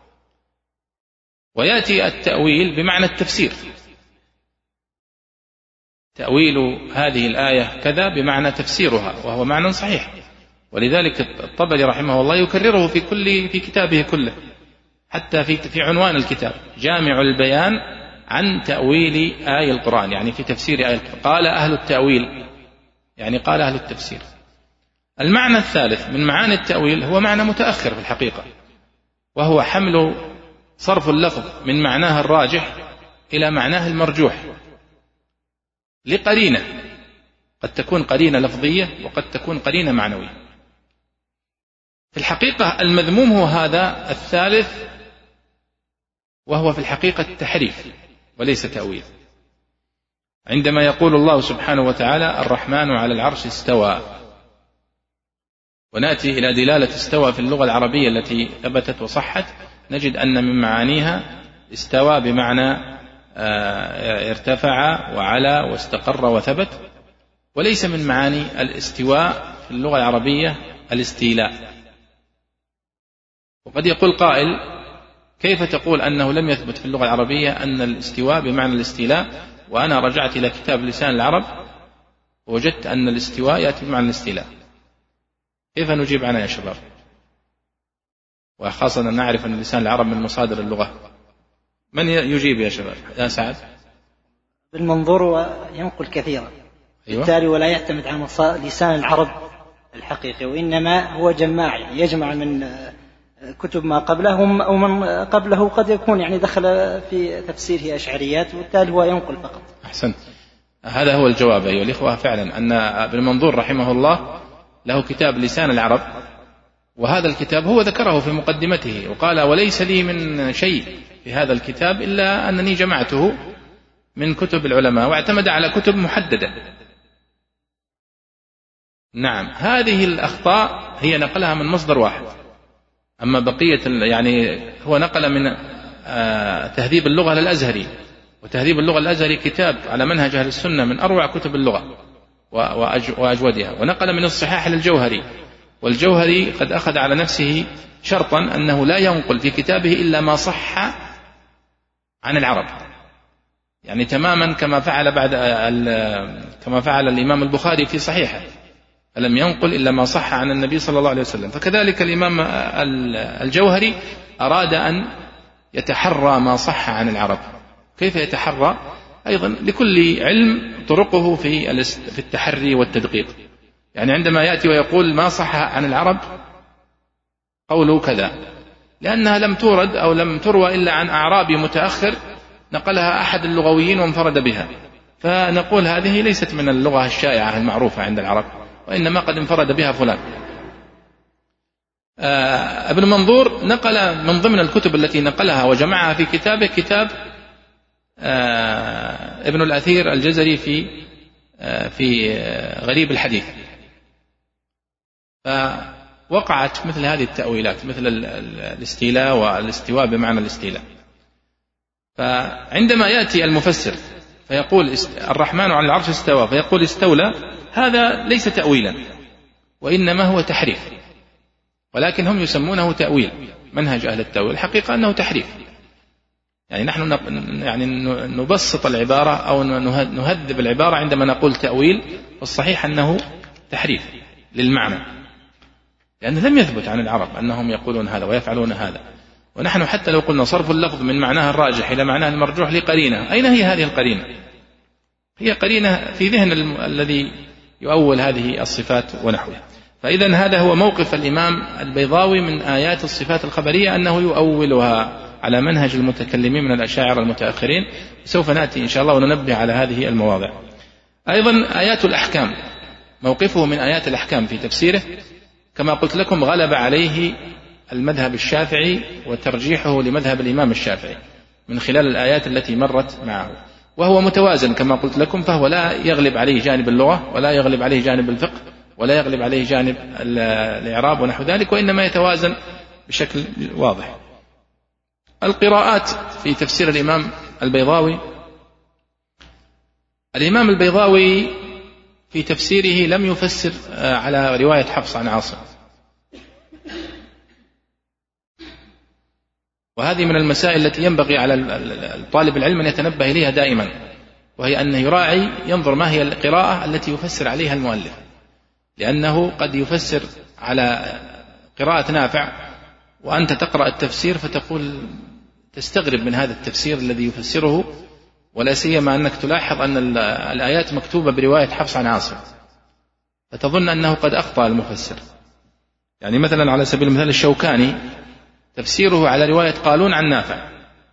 S1: ويأتي التأويل بمعنى التفسير، تأويل هذه الآية كذا بمعنى تفسيرها، وهو معنى صحيح. ولذلك الطبري رحمه الله يكرره في كل في كتابه كله، حتى في في عنوان الكتاب: جامع البيان عن تأويل آية القرآن، يعني في تفسير آية القرآن. قال أهل التأويل، يعني قال أهل التفسير. المعنى الثالث من معاني التأويل هو معنى متأخر في الحقيقة، وهو حمل صرف اللفظ من معناه الراجح إلى معناه المرجوح لقرينة، قد تكون قرينة لفظية وقد تكون قرينة معنوية. في الحقيقة المذموم هو هذا الثالث، وهو في الحقيقة التحريف وليس تأويل. عندما يقول الله سبحانه وتعالى: الرحمن على العرش استوى، ونأتي إلى دلالة استوى في اللغة العربية التي ثبتت وصحت، نجد أن من معانيها استوى بمعنى ارتفع وعلى واستقر وثبت، وليس من معاني الاستواء في اللغة العربية الاستيلاء. وقد يقول قائل: كيف تقول أنه لم يثبت في اللغة العربية أن الاستواء بمعنى الاستيلاء، وأنا رجعت إلى كتاب لسان العرب ووجدت أن الاستواء يأتي بمعنى الاستيلاء؟ كيف نجيب عنها يا شباب؟ وخاصة أن نعرف أن لسان العرب من مصادر اللغة. من يجيب يا شباب؟ يا سعد.
S2: بالمنظور وينقل كثيرا،
S1: أيوة.
S2: بالتالي ولا يعتمد على لسان العرب الحقيقي، وإنما هو جماعي يجمع من كتب ما قبلهم أو من قبله، قد يكون يعني دخل في تفسيره أشعريات، وبالتالي هو ينقل فقط.
S1: أحسنت، هذا هو الجواب أيها الإخوة. فعلا أن ابن منظور رحمه الله له كتاب لسان العرب، وهذا الكتاب هو ذكره في مقدمته وقال: وليس لي من شيء في هذا الكتاب إلا أنني جمعته من كتب العلماء، واعتمد على كتب محددة. نعم، هذه الأخطاء هي نقلها من مصدر واحد، أما بقية يعني هو نقل من تهذيب اللغة للأزهري، وتهذيب اللغة الأزهري كتاب على منهج أهل السنة من أروع كتب اللغة وأجودها، ونقل من الصحاح للجوهري، والجوهري قد أخذ على نفسه شرطا أنه لا ينقل في كتابه إلا ما صح عن العرب، يعني تماما كما فعل بعد كما فعل الإمام البخاري في صحيحه، فلم ينقل إلا ما صح عن النبي صلى الله عليه وسلم. فكذلك الإمام الجوهري أراد أن يتحرى ما صح عن العرب. كيف يتحرى؟ أيضا لكل علم طرقه في التحري والتدقيق، يعني عندما يأتي ويقول ما صح عن العرب قوله كذا، لأنها لم تورد أو لم تروى إلا عن أعرابي متأخر نقلها أحد اللغويين وانفرد بها، فنقول هذه ليست من اللغة الشائعة المعروفة عند العرب، وإنما قد انفرد بها فلان. ابن منظور نقل من ضمن الكتب التي نقلها وجمعها في كتابه كتاب ابن الأثير الجزري في في غريب الحديث، فوقعت مثل هذه التأويلات مثل الاستيلاء والاستواء بمعنى الاستيلاء. فعندما يأتي المفسر فيقول الرحمن على العرش استوى فيقول استولى، هذا ليس تأويلا وإنما هو تحريف، ولكن هم يسمونه تأويل. منهج أهل التأويل الحقيقة أنه تحريف، يعني نحن يعني نبسط العبارة أو نهذب العبارة عندما نقول تأويل، والصحيح أنه تحريف للمعنى، لأنه لم يثبت عن العرب أنهم يقولون هذا ويفعلون هذا. ونحن حتى لو قلنا صرف اللفظ من معناها الراجح إلى معناها المرجوح لقرينة، أين هي هذه القرينة؟ هي قرينة في ذهن الذي يؤول هذه الصفات ونحوها. فإذا هذا هو موقف الإمام البيضاوي من آيات الصفات الخبرية، أنه يؤولها على منهج المتكلمين من الأشاعرة المتأخرين. سوف نأتي إن شاء الله وننبه على هذه المواضع. أيضا آيات الأحكام، موقفه من آيات الأحكام في تفسيره كما قلت لكم غلب عليه المذهب الشافعي وترجيحه لمذهب الإمام الشافعي من خلال الآيات التي مرت معه، وهو متوازن كما قلت لكم، فهو لا يغلب عليه جانب اللغة ولا يغلب عليه جانب الفقه ولا يغلب عليه جانب الإعراب ونحو ذلك، وإنما يتوازن بشكل واضح. القراءات في تفسير الإمام البيضاوي، الإمام البيضاوي في تفسيره لم يفسر على رواية حفص عن عاصم، وهذه من المسائل التي ينبغي على الطالب العلم أن يتنبه إليها دائما، وهي أنه يراعي ينظر ما هي القراءة التي يفسر عليها المؤلف، لأنه قد يفسر على قراءة نافع وأنت تقرأ التفسير فتقول تستغرب من هذا التفسير الذي يفسره، ولا سيما أنك تلاحظ أن الآيات مكتوبة برواية حفص عن عاصم، فتظن أنه قد أخطأ المفسر. يعني مثلا على سبيل المثال الشوكاني تفسيره على رواية قالون عن نافع،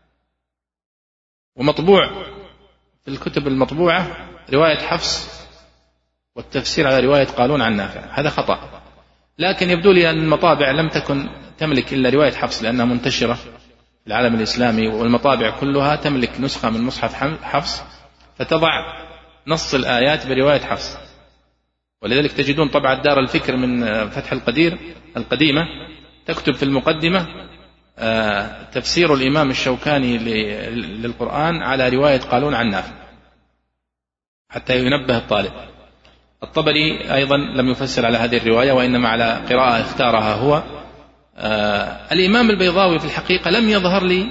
S1: ومطبوع في الكتب المطبوعة رواية حفص والتفسير على رواية قالون عن نافع، هذا خطأ. لكن يبدو لي أن المطابع لم تكن تملك إلا رواية حفص لأنها منتشرة في العالم الإسلامي، والمطابع كلها تملك نسخة من مصحف حفص فتضع نص الآيات برواية حفص. ولذلك تجدون طبعة دار الفكر من فتح القدير القديمة تكتب في المقدمة تفسير الإمام الشوكاني للقرآن على رواية قالون عن نافع حتى ينبه الطالب. الطبري أيضا لم يفسر على هذه الرواية وإنما على قراءة اختارها هو. الإمام البيضاوي في الحقيقة لم يظهر لي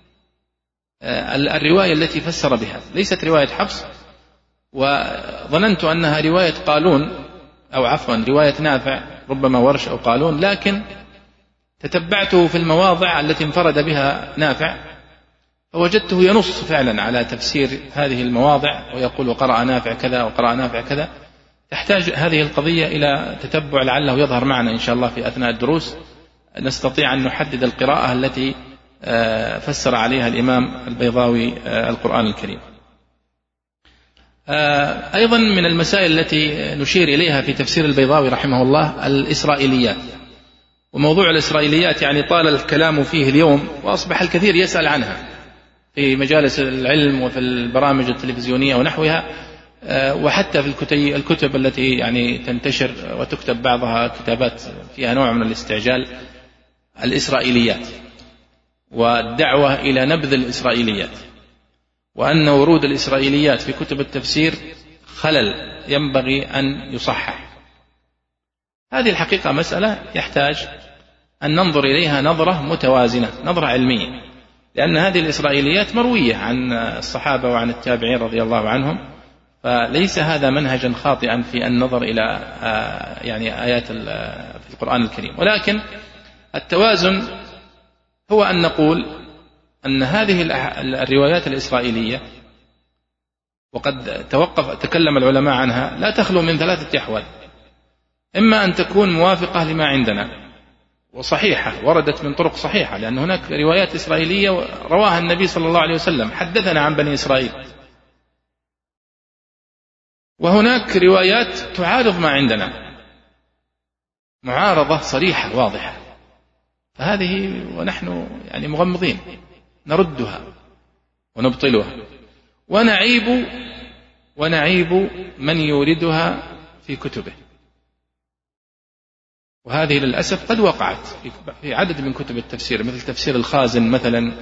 S1: الرواية التي فسر بها، ليست رواية حفص، وظننت أنها رواية قالون أو عفوا رواية نافع ربما ورش أو قالون، لكن تتبعته في المواضع التي انفرد بها نافع فوجدته ينص فعلا على تفسير هذه المواضع ويقول وقرأ نافع كذا وقرأ نافع كذا. تحتاج هذه القضية إلى تتبع لعله يظهر معنا إن شاء الله في أثناء الدروس، نستطيع أن نحدد القراءة التي فسر عليها الإمام البيضاوي القرآن الكريم. أيضا من المسائل التي نشير إليها في تفسير البيضاوي رحمه الله الإسرائيليات. وموضوع الإسرائيليات يعني طال الكلام فيه اليوم، وأصبح الكثير يسأل عنها في مجالس العلم وفي البرامج التلفزيونية ونحوها، وحتى في الكتب التي يعني تنتشر وتكتب بعضها كتابات فيها نوع من الاستعجال. الإسرائيليات والدعوة إلى نبذ الإسرائيليات، وأن ورود الإسرائيليات في كتب التفسير خلل ينبغي أن يصحح. هذه الحقيقة مسألة يحتاج أن ننظر إليها نظرة متوازنة، نظرة علمية، لأن هذه الإسرائيليات مروية عن الصحابة وعن التابعين رضي الله عنهم، فليس هذا منهجا خاطئا في النظر إلى يعني آيات في القرآن الكريم. ولكن التوازن هو أن نقول أن هذه الروايات الإسرائيلية، وقد توقف تكلم العلماء عنها، لا تخلو من ثلاثة أحوال. إما أن تكون موافقة لما عندنا وصحيحة، وردت من طرق صحيحة، لأن هناك روايات إسرائيلية رواها النبي صلى الله عليه وسلم حدثنا عن بني إسرائيل، وهناك روايات تعارض ما عندنا، معارضة صريحة واضحة، فهذه ونحن يعني مغمضين نردها ونبطلها ونعيب ونعيب من يوردها في كتبه. وهذه للأسف قد وقعت في عدد من كتب التفسير، مثل تفسير الخازن مثلا،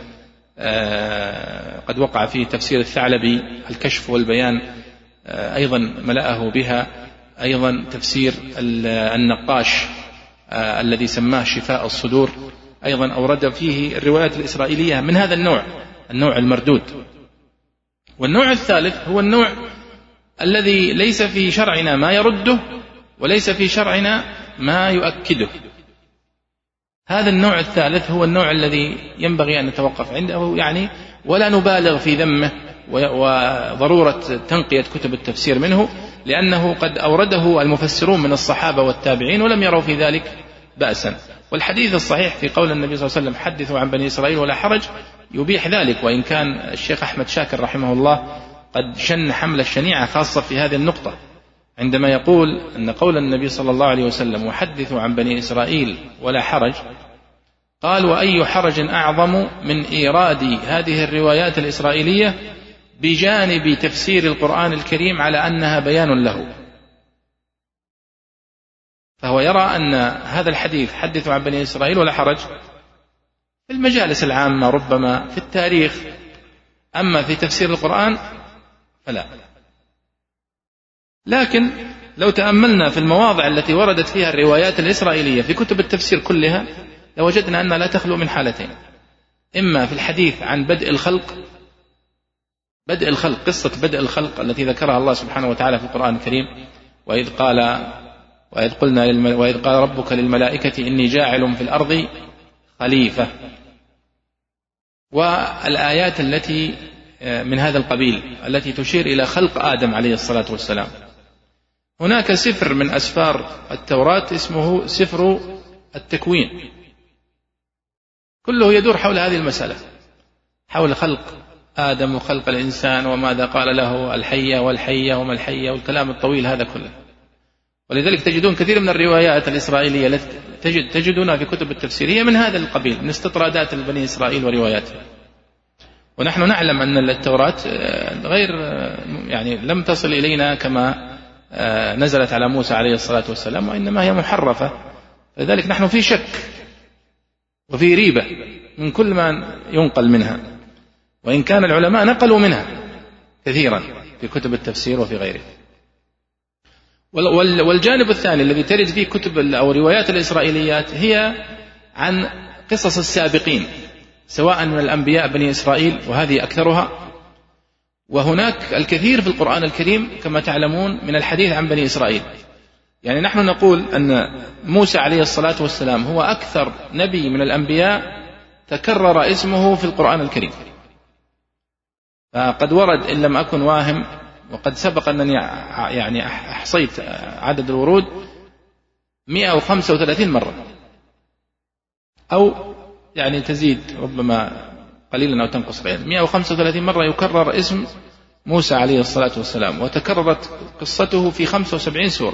S1: قد وقع في تفسير الثعلبي الكشف والبيان، أيضا ملأه بها، أيضا تفسير النقاش الذي سماه شفاء الصدور أيضا أورد فيه الروايات الإسرائيلية من هذا النوع، النوع المردود. والنوع الثالث هو النوع الذي ليس في شرعنا ما يرده وليس في شرعنا ما يؤكده. هذا النوع الثالث هو النوع الذي ينبغي أن نتوقف عنده يعني، ولا نبالغ في ذمه وضرورة تنقية كتب التفسير منه، لأنه قد أورده المفسرون من الصحابة والتابعين ولم يروا في ذلك بأسا. والحديث الصحيح في قول النبي صلى الله عليه وسلم حدثوا عن بني إسرائيل ولا حرج يبيح ذلك، وإن كان الشيخ أحمد شاكر رحمه الله قد شن حملة شنيعة خاصة في هذه النقطة، عندما يقول أن قول النبي صلى الله عليه وسلم وحدثوا عن بني إسرائيل ولا حرج، قال وأي حرج أعظم من إيراد هذه الروايات الإسرائيلية بجانب تفسير القرآن الكريم على أنها بيان له. فهو يرى أن هذا الحديث حدثوا عن بني إسرائيل ولا حرج في المجالس العامة ربما في التاريخ، أما في تفسير القرآن فلا. لكن لو تأملنا في المواضع التي وردت فيها الروايات الإسرائيلية في كتب التفسير كلها لوجدنا أنها لا تخلو من حالتين: إما في الحديث عن بدء الخلق، بدء الخلق، قصة بدء الخلق التي ذكرها الله سبحانه وتعالى في القرآن الكريم، وإذ قال وإذ قلنا للم... وإذ قال ربك للملائكة إني جاعل في الأرض خليفة، والآيات التي من هذا القبيل التي تشير إلى خلق آدم عليه الصلاة والسلام. هناك سفر من أسفار التوراة اسمه سفر التكوين، كله يدور حول هذه المسألة، حول خلق آدم وخلق الإنسان وماذا قال له الحية والحية وما الحية والكلام الطويل هذا كله. ولذلك تجدون كثير من الروايات الإسرائيلية التي تجد تجدونها في كتب التفسير هي من هذا القبيل، من استطرادات بني إسرائيل ورواياتهم. ونحن نعلم أن التوراة غير يعني لم تصل إلينا كما نزلت على موسى عليه الصلاة والسلام، وإنما هي محرفة، لذلك نحن في شك وفي ريبة من كل ما ينقل منها، وإن كان العلماء نقلوا منها كثيرا في كتب التفسير وفي غيره. والجانب الثاني الذي ترد فيه كتب أو روايات الإسرائيليات هي عن قصص السابقين، سواء من الأنبياء بني إسرائيل وهذه أكثرها، وهناك الكثير في القرآن الكريم كما تعلمون من الحديث عن بني إسرائيل. يعني نحن نقول أن موسى عليه الصلاة والسلام هو أكثر نبي من الأنبياء تكرر اسمه في القرآن الكريم، فقد ورد إن لم أكن واهم، وقد سبق أنني يعني أحصيت عدد الورود مئة وخمسة وثلاثين مرة، أو يعني تزيد ربما قليلا أو تنقص قليلا، مئة وخمسة وثلاثين مرة يكرر اسم موسى عليه الصلاة والسلام، وتكررت قصته في خمسة وسبعين سورة.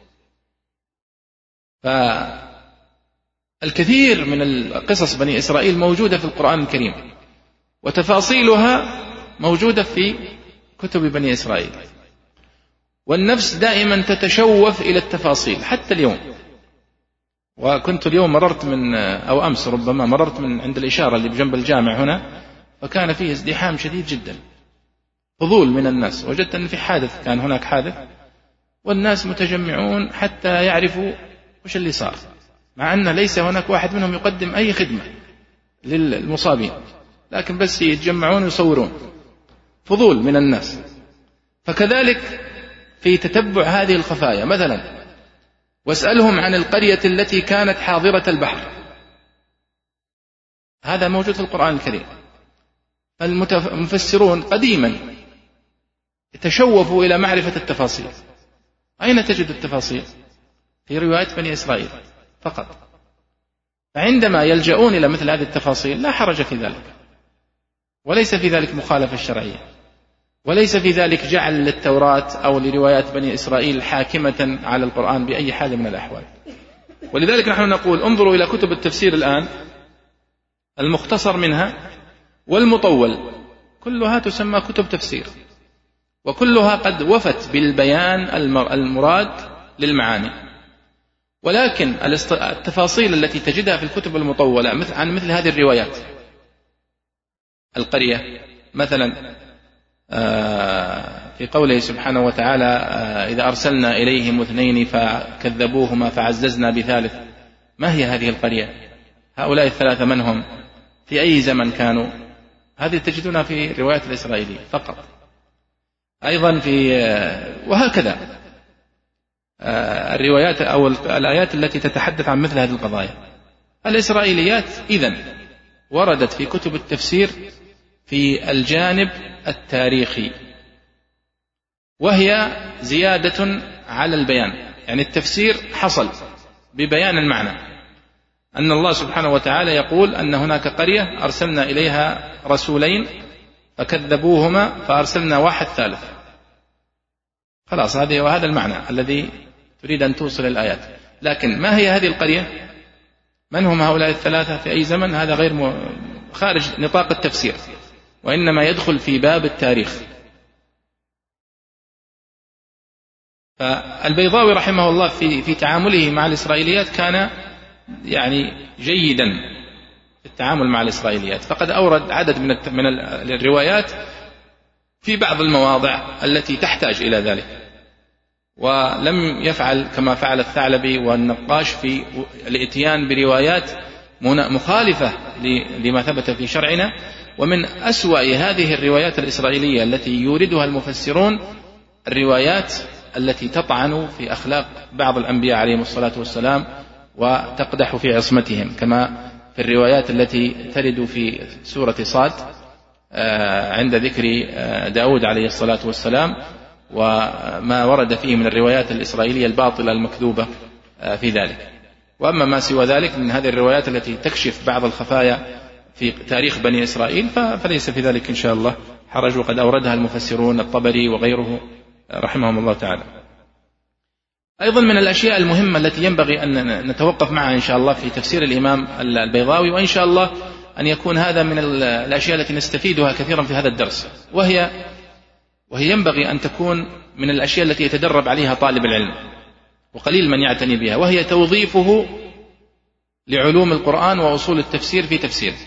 S1: فالكثير من القصص بني إسرائيل موجودة في القرآن الكريم، وتفاصيلها موجودة في كتب بني إسرائيل، والنفس دائما تتشوف إلى التفاصيل حتى اليوم. وكنت اليوم مررت من أو أمس ربما مررت من عند الإشارة اللي بجنب الجامع هنا، فكان فيه ازدحام شديد جدا، فضول من الناس، وجدت أن في حادث، كان هناك حادث والناس متجمعون حتى يعرفوا وش اللي صار، مع أن ليس هناك واحد منهم يقدم أي خدمة للمصابين، لكن بس يتجمعون ويصورون، فضول من الناس. فكذلك في تتبع هذه الخفايا، مثلا واسألهم عن القرية التي كانت حاضرة البحر، هذا موجود في القرآن الكريم. المفسرون قديما تشوفوا إلى معرفة التفاصيل. أين تجد التفاصيل؟ في رواية بني إسرائيل فقط. فعندما يلجؤون إلى مثل هذه التفاصيل لا حرج في ذلك، وليس في ذلك مخالفة شرعية، وليس في ذلك جعل للتوراة أو لروايات بني إسرائيل حاكمة على القرآن بأي حال من الأحوال. ولذلك نحن نقول انظروا إلى كتب التفسير الآن، المختصر منها والمطول كلها تسمى كتب تفسير، وكلها قد وفت بالبيان المراد للمعاني. ولكن التفاصيل التي تجدها في الكتب المطولة عن مثل هذه الروايات، القرية مثلا في قوله سبحانه وتعالى إذا أرسلنا إليهم اثنين فكذبوهما فعززنا بثالث، ما هي هذه القرية؟ هؤلاء الثلاثة من هم؟ في أي زمن كانوا؟ هذه تجدونها في رواية الإسرائيلية فقط. أيضا في وهكذا الروايات أو الآيات التي تتحدث عن مثل هذه القضايا. الإسرائيليات إذن وردت في كتب التفسير في الجانب التاريخي، وهي زيادة على البيان، يعني التفسير حصل ببيان المعنى، أن الله سبحانه وتعالى يقول أن هناك قرية أرسلنا إليها رسولين فكذبوهما فأرسلنا واحد ثالث، خلاص هذه وهذا المعنى الذي تريد أن توصل الآيات. لكن ما هي هذه القرية؟ من هم هؤلاء الثلاثة في أي زمن؟ هذا غير خارج نطاق التفسير، وإنما يدخل في باب التاريخ. فالبيضاوي رحمه الله في في تعامله مع الإسرائيليات كان يعني جيدا في التعامل مع الإسرائيليات، فقد أورد عدد من من الروايات في بعض المواضع التي تحتاج إلى ذلك، ولم يفعل كما فعل الثعلبي والنقاش في الإتيان بروايات مخالفة لما ثبت في شرعنا. ومن أسوأ هذه الروايات الإسرائيلية التي يوردها المفسرون الروايات التي تطعن في أخلاق بعض الأنبياء عليهم الصلاة والسلام وتقدح في عصمتهم، كما في الروايات التي ترد في سورة صاد عند ذكر داود عليه الصلاة والسلام، وما ورد فيه من الروايات الإسرائيلية الباطلة المكذوبة في ذلك. وأما ما سوى ذلك من هذه الروايات التي تكشف بعض الخفايا في تاريخ بني إسرائيل فليس في ذلك إن شاء الله حرج، وقد أوردها المفسرون الطبري وغيره رحمهم الله تعالى. أيضا من الأشياء المهمة التي ينبغي أن نتوقف معها إن شاء الله في تفسير الإمام البيضاوي، وإن شاء الله أن يكون هذا من الأشياء التي نستفيدها كثيرا في هذا الدرس، وهي وهي ينبغي أن تكون من الأشياء التي يتدرب عليها طالب العلم وقليل من يعتني بها، وهي توظيفه لعلوم القرآن وأصول التفسير في تفسيره.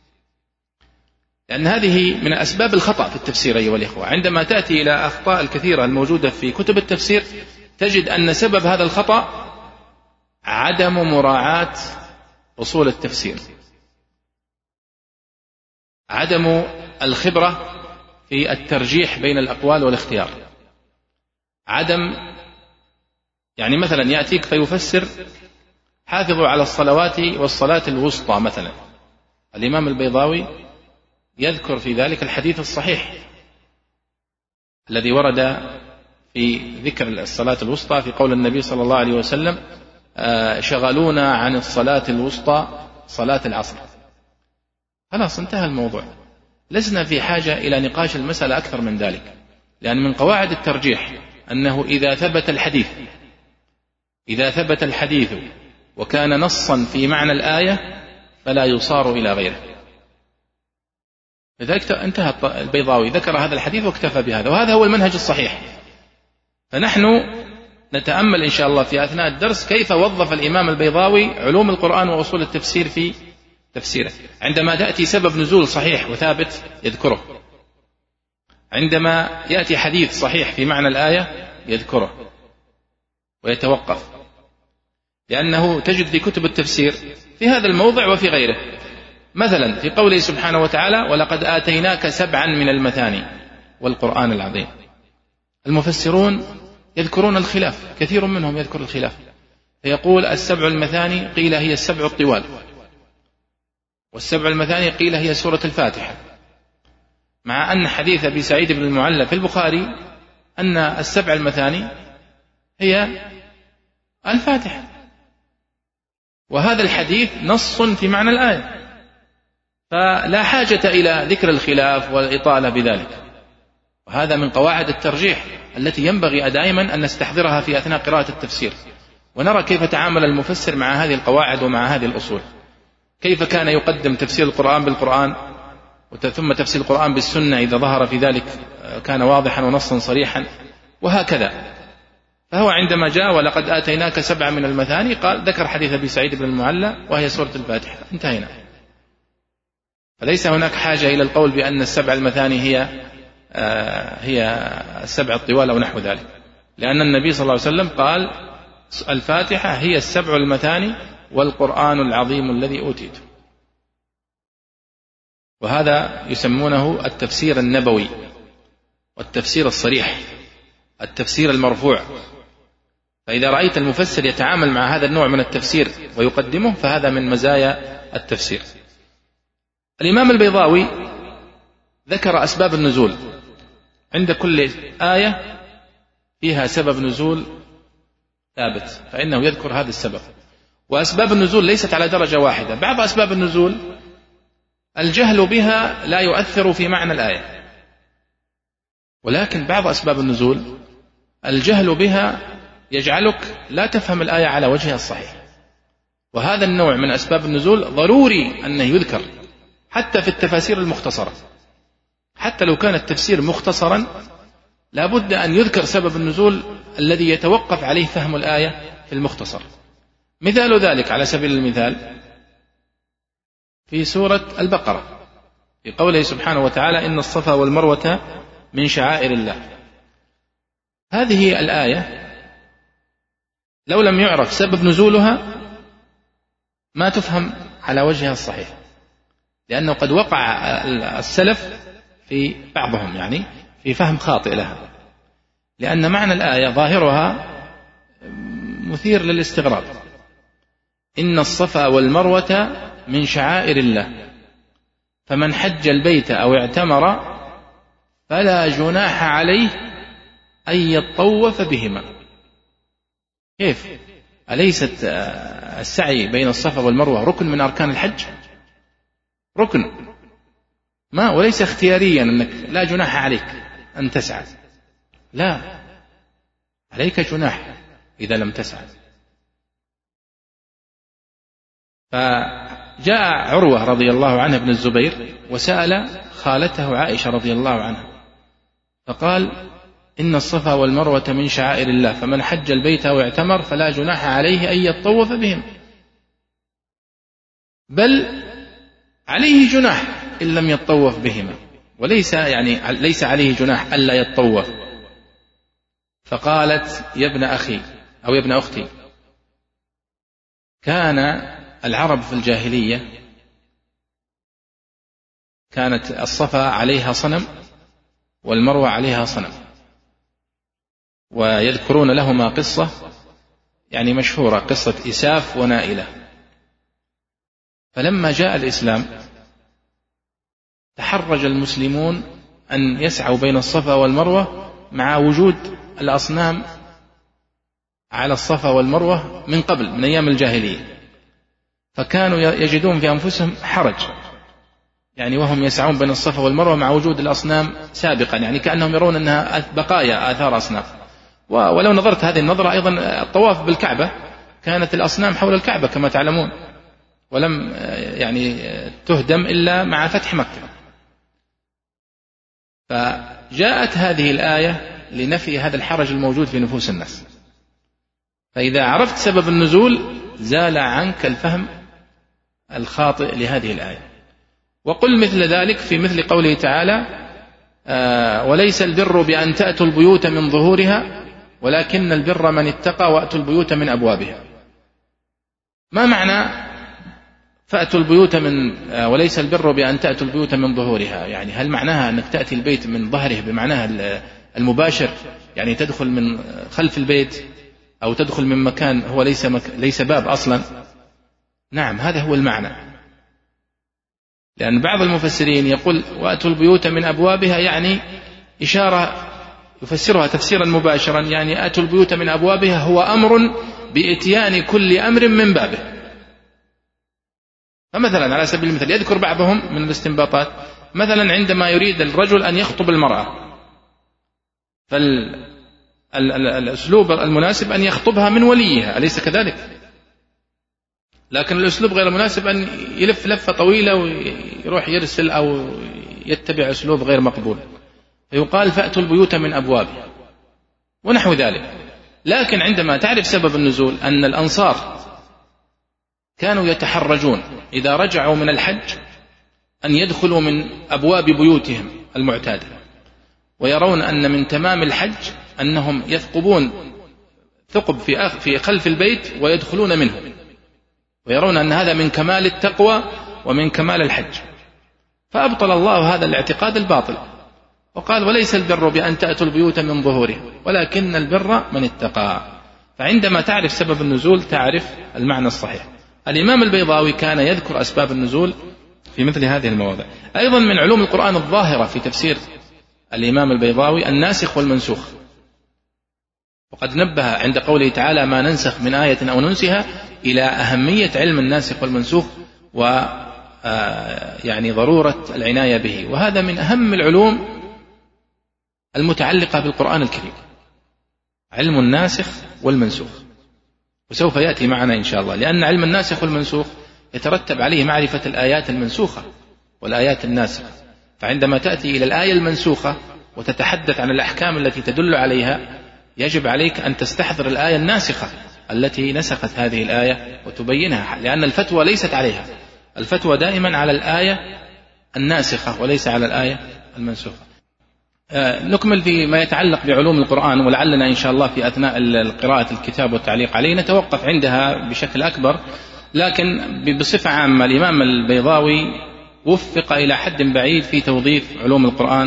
S1: لأن هذه من أسباب الخطأ في التفسير أيها الإخوة. عندما تأتي إلى أخطاء الكثيرة الموجودة في كتب التفسير تجد أن سبب هذا الخطأ عدم مراعاة أصول التفسير، عدم الخبرة في الترجيح بين الأقوال والاختيار، عدم يعني مثلا يأتيك فيفسر حافظوا على الصلوات والصلاة الوسطى مثلا، الإمام البيضاوي يذكر في ذلك الحديث الصحيح الذي ورد في ذكر الصلاة الوسطى في قول النبي صلى الله عليه وسلم شغلونا عن الصلاة الوسطى صلاة العصر. خلاص انتهى الموضوع، لسنا في حاجة إلى نقاش المسألة أكثر من ذلك، لأن من قواعد الترجيح أنه إذا ثبت الحديث إذا ثبت الحديث وكان نصا في معنى الآية فلا يصار إلى غيره. لذلك انتهى البيضاوي ذكر هذا الحديث واكتفى بهذا، وهذا هو المنهج الصحيح. فنحن نتأمل إن شاء الله في أثناء الدرس كيف وظف الإمام البيضاوي علوم القرآن وأصول التفسير في تفسيره. عندما تأتي سبب نزول صحيح وثابت يذكره، عندما يأتي حديث صحيح في معنى الآية يذكره ويتوقف، لأنه تجد في كتب التفسير في هذا الموضع وفي غيره، مثلا في قوله سبحانه وتعالى ولقد آتيناك سبعا من المثاني والقرآن العظيم، المفسرون يذكرون الخلاف، كثير منهم يذكر الخلاف، فيقول السبع المثاني قيل هي السبع الطوال، والسبع المثاني قيل هي سورة الفاتحة، مع أن حديث أبي سعيد بن المعلى في البخاري أن السبع المثاني هي الفاتحة، وهذا الحديث نص في معنى الآية، فلا حاجة إلى ذكر الخلاف والإطالة بذلك. وهذا من قواعد الترجيح التي ينبغي دائما أن نستحضرها في أثناء قراءة التفسير، ونرى كيف تعامل المفسر مع هذه القواعد ومع هذه الأصول، كيف كان يقدم تفسير القرآن بالقرآن ثم تفسير القرآن بالسنة إذا ظهر في ذلك كان واضحا ونصا صريحا، وهكذا. فهو عندما جاء ولقد آتيناك سبعا من المثاني قال ذكر حديث أبي سعيد بن المعلى وهي سورة الفاتحة، انتهينا. فليس هناك حاجة إلى القول بأن السبع المثاني هي آه هي السبع الطوال أو نحو ذلك، لأن النبي صلى الله عليه وسلم قال الفاتحة هي السبع المثاني والقرآن العظيم الذي أوتيته. وهذا يسمونه التفسير النبوي والتفسير الصريح، التفسير المرفوع. فإذا رأيت المفسر يتعامل مع هذا النوع من التفسير ويقدمه فهذا من مزايا التفسير. الإمام البيضاوي ذكر أسباب النزول، عند كل آية فيها سبب نزول ثابت فإنه يذكر هذا السبب. وأسباب النزول ليست على درجة واحدة، بعض أسباب النزول الجهل بها لا يؤثر في معنى الآية، ولكن بعض أسباب النزول الجهل بها يجعلك لا تفهم الآية على وجهها الصحيح. وهذا النوع من أسباب النزول ضروري أنه يذكر حتى في التفاسير المختصرة، حتى لو كان التفسير مختصرا لا بد أن يذكر سبب النزول الذي يتوقف عليه فهم الآية في المختصر. مثال ذلك على سبيل المثال في سورة البقرة في قوله سبحانه وتعالى إن الصفا والمروة من شعائر الله. هذه الآية لو لم يعرف سبب نزولها ما تفهم على وجهها الصحيح، لأنه قد وقع السلف في بعضهم يعني في فهم خاطئ لها، لأن معنى الآية ظاهرها مثير للاستغراب. إن الصفا والمروة من شعائر الله فمن حج البيت أو اعتمر فلا جناح عليه أن يطوف بهما. كيف؟ أليست السعي بين الصفا والمروة ركن من أركان الحج؟ ركن ما وليس اختياريا أنك لا جناح عليك أن تسعى، لا، عليك جناح إذا لم تسعى. فجاء عروة رضي الله عنه ابن الزبير وسأل خالته عائشة رضي الله عنها فقال إن الصفا والمروة من شعائر الله فمن حج البيت أو اعتمر فلا جناح عليه أن يطوف بهم، بل عليه جناح إن لم يطوف بهما، وليس يعني ليس عليه جناح ألا يطوف. فقالت يا ابن أخي أو يا ابن أختي كان العرب في الجاهلية كانت الصفا عليها صنم والمروة عليها صنم، ويذكرون لهما قصة يعني مشهورة، قصة إساف ونائلة. فلما جاء الإسلام تحرج المسلمون أن يسعوا بين الصفا والمروة مع وجود الأصنام على الصفا والمروة من قبل من أيام الجاهلية، فكانوا يجدون في أنفسهم حرج يعني وهم يسعون بين الصفا والمروة مع وجود الأصنام سابقا، يعني كأنهم يرون أنها بقايا آثار أصنام. ولو نظرت هذه النظرة أيضا الطواف بالكعبة كانت الأصنام حول الكعبة كما تعلمون، ولم يعني تهدم إلا مع فتح مكة. فجاءت هذه الآية لنفي هذا الحرج الموجود في نفوس الناس. فإذا عرفت سبب النزول زال عنك الفهم الخاطئ لهذه الآية. وقل مثل ذلك في مثل قوله تعالى آه وليس البر بأن تأتوا البيوت من ظهورها ولكن البر من اتقى وأتوا البيوت من أبوابها. ما معنى فأتوا البيوت من آه وليس البر بأن تأتوا البيوت من ظهورها؟ يعني هل معناها أنك تأتي البيت من ظهره بمعناها المباشر، يعني تدخل من خلف البيت أو تدخل من مكان هو ليس, مك... ليس باب أصلا؟ نعم، هذا هو المعنى. لأن بعض المفسرين يقول وأتوا البيوت من أبوابها، يعني إشارة يفسرها تفسيرا مباشرا، يعني أتوا البيوت من أبوابها هو أمر بإتيان كل أمر من بابه. فمثلا على سبيل المثال يذكر بعضهم من الاستنباطات، مثلا عندما يريد الرجل أن يخطب المرأة، فالأسلوب المناسب أن يخطبها من وليها، أليس كذلك؟ لكن الأسلوب غير المناسب أن يلف لفة طويلة ويروح يرسل أو يتبع أسلوب غير مقبول، فيقال فأتوا البيوت من أبوابها ونحو ذلك. لكن عندما تعرف سبب النزول أن الأنصار كانوا يتحرجون إذا رجعوا من الحج أن يدخلوا من أبواب بيوتهم المعتادة، ويرون أن من تمام الحج أنهم يثقبون ثقب في خلف البيت ويدخلون منه، ويرون أن هذا من كمال التقوى ومن كمال الحج. فأبطل الله هذا الاعتقاد الباطل وقال وليس البر بأن تأتوا البيوت من ظهورها ولكن البر من اتقى. فعندما تعرف سبب النزول تعرف المعنى الصحيح. الإمام البيضاوي كان يذكر أسباب النزول في مثل هذه المواضع. أيضا من علوم القرآن الظاهرة في تفسير الإمام البيضاوي الناسخ والمنسوخ، وقد نبه عند قوله تعالى ما ننسخ من آية أو ننسها إلى أهمية علم الناسخ والمنسوخ و يعني ضرورة العناية به، وهذا من أهم العلوم المتعلقة بالقرآن الكريم، علم الناسخ والمنسوخ، وسوف يأتي معنا إن شاء الله، لأن علم الناسخ والمنسوخ يترتب عليه معرفة الآيات المنسوخة والآيات الناسخة. فعندما تأتي إلى الآية المنسوخة وتتحدث عن الأحكام التي تدل عليها يجب عليك أن تستحضر الآية الناسخة التي نسخت هذه الآية وتبينها، لأن الفتوى ليست عليها، الفتوى دائما على الآية الناسخة وليس على الآية المنسوخة. نكمل فيما يتعلق بعلوم القرآن، ولعلنا إن شاء الله في أثناء قراءة الكتاب والتعليق عليه نتوقف عندها بشكل أكبر. لكن بصفة عامة الإمام البيضاوي وفق إلى حد بعيد في توظيف علوم القرآن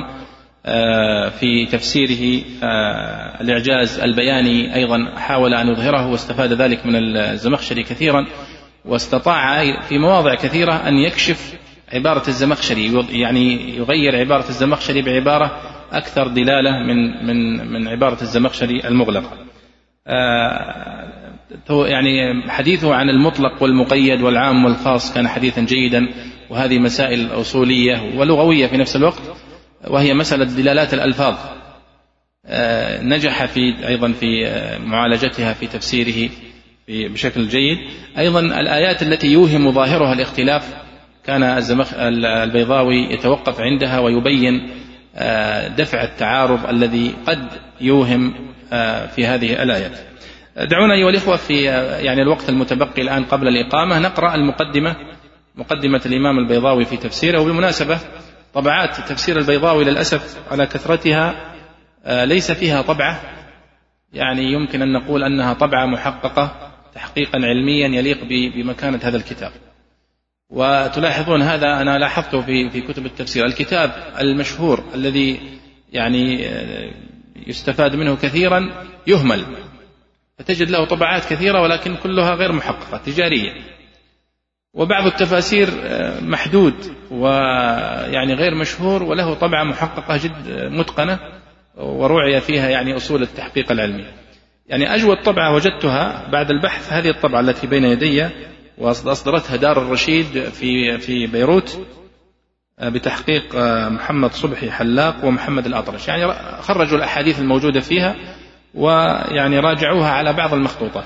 S1: في تفسيره. الإعجاز البياني أيضا حاول أن يظهره واستفاد ذلك من الزمخشري كثيرا، واستطاع في مواضع كثيرة أن يكشف عبارة الزمخشري، يعني يغير عبارة الزمخشري بعبارة أكثر دلالة من من من عبارة الزمخشري المغلقة. يعني حديثه عن المطلق والمقيد والعام والخاص كان حديثا جيدا، وهذه مسائل أصولية ولغوية في نفس الوقت، وهي مسألة دلالات الألفاظ نجح في أيضا في معالجتها في تفسيره بشكل جيد. أيضا الآيات التي يوهم ظاهرها الاختلاف كان البيضاوي يتوقف عندها ويبين دفع التعارض الذي قد يوهم في هذه الآيات. دعونا أيها الإخوة في يعني الوقت المتبقي الآن قبل الإقامة نقرأ المقدمة، مقدمة الإمام البيضاوي في تفسيره. وبالمناسبة طبعات تفسير البيضاوي للأسف على كثرتها ليس فيها طبعة يعني يمكن أن نقول أنها طبعة محققة تحقيقا علميا يليق بمكانة هذا الكتاب. وتلاحظون هذا أنا لاحظته في في كتب التفسير، الكتاب المشهور الذي يعني يستفاد منه كثيرا يهمل، فتجد له طبعات كثيرة ولكن كلها غير محققة تجارية. وبعض التفاسير محدود ويعني غير مشهور وله طبعة محققة جد متقنة وروعي فيها يعني أصول التحقيق العلمي. يعني أجود طبعة وجدتها بعد البحث هذه الطبعة التي بين يدي، وأصدرتها دار الرشيد في في بيروت بتحقيق محمد صبحي حلاق ومحمد الأطرش، يعني خرجوا الأحاديث الموجودة فيها ويعني راجعوها على بعض المخطوطات،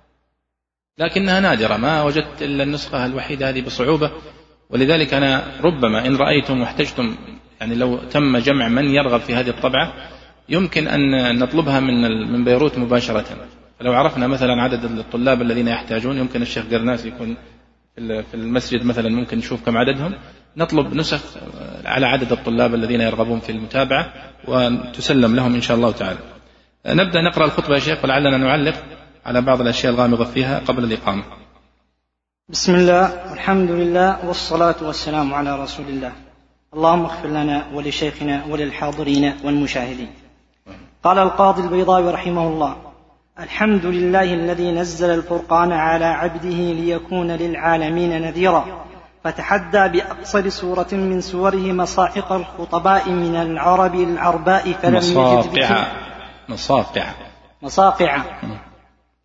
S1: لكنها نادرة، ما وجدت إلا النسخة الوحيدة هذه بصعوبة. ولذلك أنا ربما إن رأيتم واحتجتم يعني لو تم جمع من يرغب في هذه الطبعة يمكن أن نطلبها من من بيروت مباشرة. فلو عرفنا مثلا عدد الطلاب الذين يحتاجون، يمكن الشيخ قرناس يكون في المسجد مثلا ممكن نشوف كم عددهم، نطلب نسخ على عدد الطلاب الذين يرغبون في المتابعة وتسلم لهم إن شاء الله تعالى. نبدأ نقرأ الخطبة يا شيخ، ولعلنا نعلق على بعض الأشياء الغامضة فيها قبل الإقامة.
S2: بسم الله والحمد لله والصلاة والسلام على رسول الله. اللهم اغفر لنا ولشيخنا وللحاضرين والمشاهدين. قال القاضي البيضاوي رحمه الله: الحمد لله الذي نزل الفرقان على عبده ليكون للعالمين نذيرا، فتحدى بأقصر سورة من سوره مصاحق الخطباء من العرب العرباء فلم يجد
S1: مصاقع مصاقع
S2: مصاقع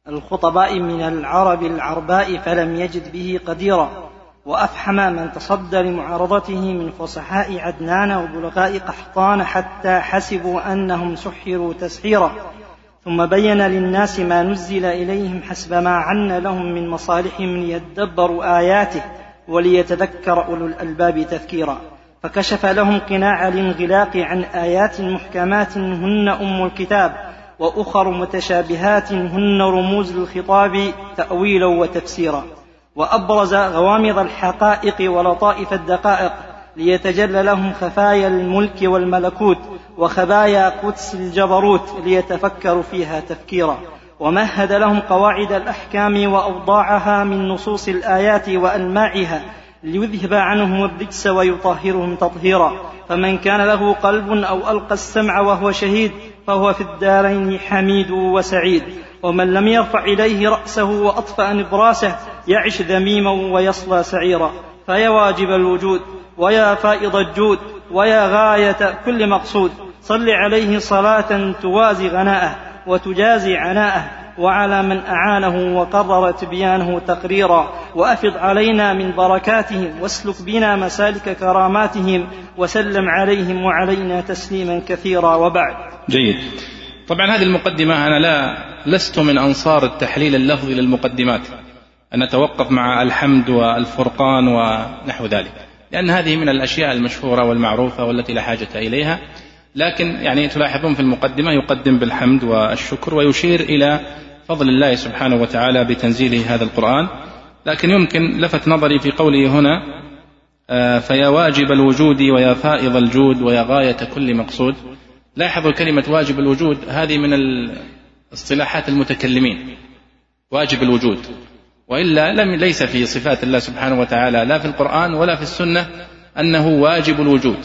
S2: الخطباء من العرب العرباء فلم يجد به قديرا، وأفحم من تصدى لمعارضته من فصحاء عدنان وبلغاء قحطان حتى حسبوا أنهم سحروا تسحيرا، ثم بين للناس ما نزل إليهم حسب ما عن لهم من مصالحهم ليدبروا آياته وليتذكر أولو الألباب تذكيرا، فكشف لهم قناع الانغلاق عن آيات محكمات هن أم الكتاب، وأخر متشابهات هن رموز الخطاب تأويلا وتفسيرا، وأبرز غوامض الحقائق ولطائف الدقائق ليتجلى لهم خفايا الملك والملكوت وخبايا قدس الجبروت ليتفكروا فيها تفكيرا، ومهد لهم قواعد الأحكام وأوضاعها من نصوص الآيات وألماعها ليذهب عنهم الرجس ويطهرهم تطهيرا، فمن كان له قلب أو ألقى السمع وهو شهيد فهو في الدارين حميد وسعيد، ومن لم يرفع إليه رأسه وأطفأ نبراسه يعش ذميما ويصلى سعيرا. فيا واجب الوجود ويا فائض الجود ويا غاية كل مقصود، صل عليه صلاة توازي غناءه وتجازي عناءه، وعلى من أعانه وقرر تبيانه تقريرا، وأفض علينا من بركاتهم واسلك بنا مسالك كراماتهم، وسلم عليهم وعلينا تسليما كثيرا. وبعد.
S1: جيد. طبعا هذه المقدمة أنا لا لست من أنصار التحليل اللفظي للمقدمات، أن نتوقف مع الحمد والفرقان ونحو ذلك، لأن هذه من الأشياء المشهورة والمعروفة والتي لا حاجة إليها، لكن يعني تلاحظون في المقدمة يقدم بالحمد والشكر ويشير إلى فضل الله سبحانه وتعالى بتنزيله هذا القرآن. لكن يمكن لفت نظري في قوله هنا فيا واجب الوجود ويا فائض الجود ويا غاية كل مقصود. لاحظوا كلمة واجب الوجود، هذه من الاصطلاحات المتكلمين، واجب الوجود، وإلا لم ليس في صفات الله سبحانه وتعالى لا في القرآن ولا في السنة أنه واجب الوجود،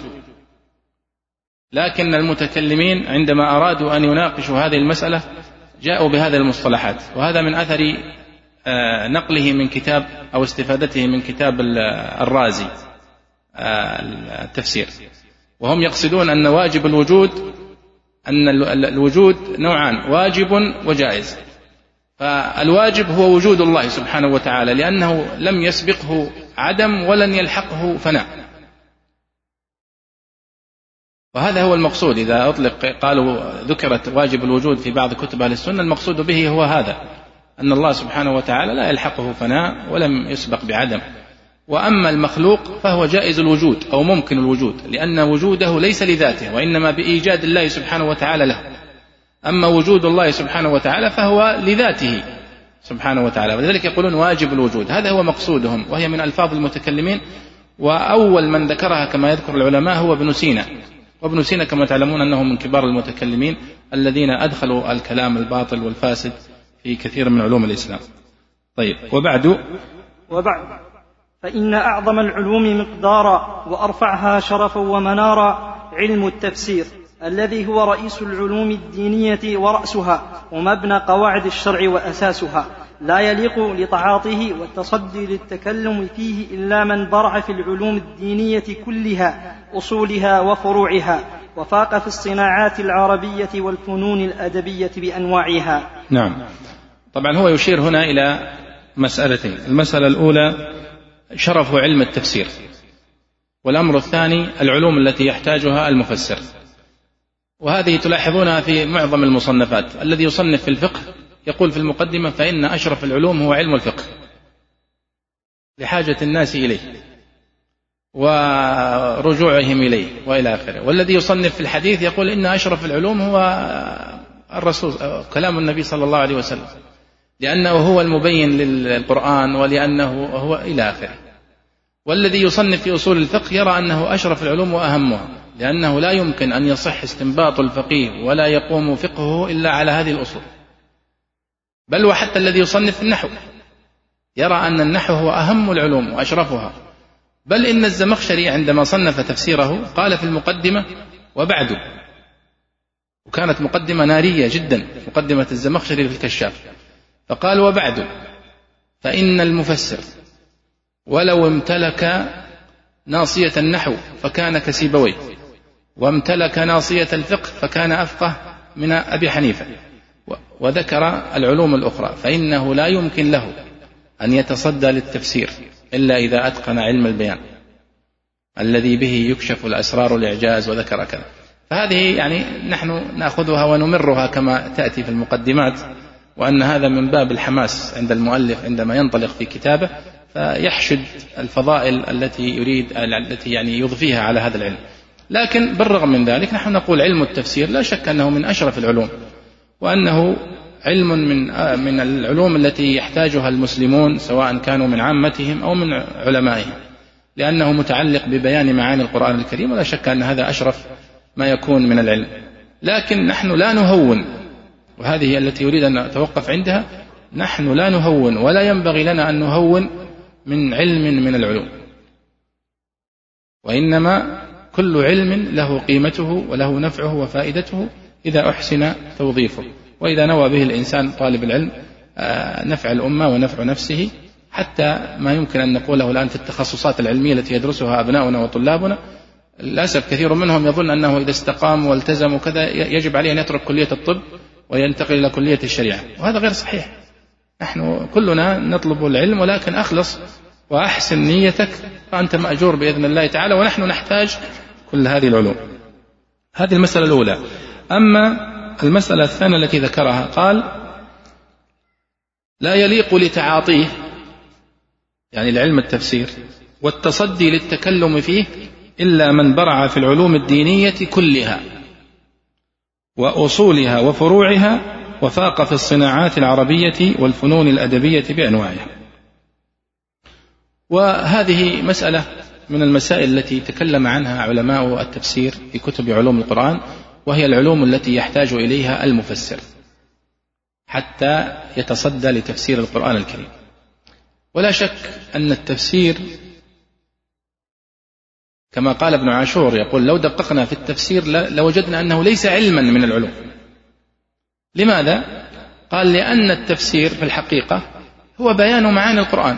S1: لكن المتكلمين عندما أرادوا أن يناقشوا هذه المسألة جاءوا بهذه المصطلحات، وهذا من أثر نقله من كتاب أو استفادته من كتاب الرازي التفسير، وهم يقصدون أن واجب الوجود أن الوجود نوعان، واجب وجائز. فالواجب هو وجود الله سبحانه وتعالى، لأنه لم يسبقه عدم ولن يلحقه فناء، وهذا هو المقصود. إذا أطلق قالوا ذكرت واجب الوجود في بعض كتب أهل السنة، المقصود به هو هذا، أن الله سبحانه وتعالى لا يلحقه فناء ولم يسبق بعدم. وأما المخلوق فهو جائز الوجود أو ممكن الوجود، لأن وجوده ليس لذاته وإنما بإيجاد الله سبحانه وتعالى له. أما وجود الله سبحانه وتعالى فهو لذاته سبحانه وتعالى، ولذلك يقولون واجب الوجود، هذا هو مقصودهم، وهي من ألفاظ المتكلمين. وأول من ذكرها كما يذكر العلماء هو ابن سينا، وابن سينا كما تعلمون أنه من كبار المتكلمين الذين أدخلوا الكلام الباطل والفاسد في كثير من علوم الإسلام. طيب. وبعد
S2: وبعد فإن أعظم العلوم مقدارا وأرفعها شرفا ومنارا علم التفسير، الذي هو رئيس العلوم الدينية ورأسها ومبنى قواعد الشرع وأساسها، لا يليق لتعاطيه والتصدي للتكلم فيه إلا من برع في العلوم الدينية كلها أصولها وفروعها، وفاق في الصناعات العربية والفنون الأدبية بأنواعها.
S1: نعم. طبعا هو يشير هنا إلى مسألتين، المسألة الأولى شرف علم التفسير، والأمر الثاني العلوم التي يحتاجها المفسر، وهذه تلاحظونها في معظم المصنفات. الذي يصنف في الفقه يقول في المقدمة فإن أشرف العلوم هو علم الفقه لحاجة الناس إليه ورجوعهم إليه وإلى آخره. والذي يصنف في الحديث يقول إن أشرف العلوم هو الرسول، كلام النبي صلى الله عليه وسلم، لأنه هو المبين للقرآن ولأنه هو إلى آخره. والذي يصنف في أصول الفقه يرى أنه أشرف العلوم وأهمها، لأنه لا يمكن أن يصح استنباط الفقيه ولا يقوم فقهه إلا على هذه الأصول. بل وحتى الذي يصنف في النحو يرى أن النحو هو أهم العلوم وأشرفها. بل إن الزمخشري عندما صنف تفسيره قال في المقدمة وبعد، وكانت مقدمة نارية جدا مقدمة الزمخشري في الكشاف، فقال وبعد فإن المفسر ولو امتلك ناصية النحو فكان كسيبويه، وامتلك ناصية الفقه فكان أفقه من أبي حنيفة، وذكر العلوم الأخرى، فإنه لا يمكن له أن يتصدى للتفسير إلا إذا أتقن علم البيان الذي به يكشف الأسرار الإعجاز، وذكر كذا. فهذه يعني نحن نأخذها ونمرها كما تأتي في المقدمات، وأن هذا من باب الحماس عند المؤلف عندما ينطلق في كتابه فيحشد الفضائل التي يريد التي يعني يضفيها على هذا العلم. لكن بالرغم من ذلك نحن نقول علم التفسير لا شك أنه من أشرف العلوم، وأنه علم من من العلوم التي يحتاجها المسلمون سواء كانوا من عامتهم أو من علمائهم، لأنه متعلق ببيان معاني القرآن الكريم، ولا شك أن هذا أشرف ما يكون من العلم. لكن نحن لا نهون، وهذه هي التي يريد أن نتوقف عندها، نحن لا نهون ولا ينبغي لنا أن نهون من علم من العلوم، وإنما كل علم له قيمته وله نفعه وفائدته إذا أحسن توظيفه، وإذا نوى به الإنسان طالب العلم نفع الأمة ونفع نفسه، حتى ما يمكن أن نقوله الآن في التخصصات العلمية التي يدرسها أبناؤنا وطلابنا. للأسف كثير منهم يظن أنه إذا استقام والتزم وكذا يجب عليه أن يترك كلية الطب وينتقل إلى كلية الشريعة، وهذا غير صحيح. نحن كلنا نطلب العلم، ولكن أخلص وأحسن نيتك فأنت مأجور بإذن الله تعالى، ونحن نحتاج كل هذه العلوم. هذه المسألة الأولى. أما المسألة الثانية التي ذكرها، قال لا يليق لتعاطيه يعني لعلم التفسير والتصدي للتكلم فيه إلا من برع في العلوم الدينية كلها وأصولها وفروعها، وفاق في الصناعات العربية والفنون الأدبية بأنواعها. وهذه مسألة من المسائل التي تكلم عنها علماء التفسير في كتب علوم القرآن، وهي العلوم التي يحتاج إليها المفسر حتى يتصدى لتفسير القرآن الكريم. ولا شك أن التفسير كما قال ابن عاشور، يقول لو دققنا في التفسير لوجدنا أنه ليس علما من العلوم. لماذا؟ قال لأن التفسير في الحقيقة هو بيان معاني القرآن،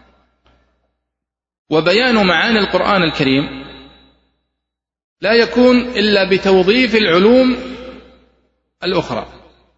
S1: وبيان معاني القرآن الكريم لا يكون إلا بتوظيف العلوم الأخرى.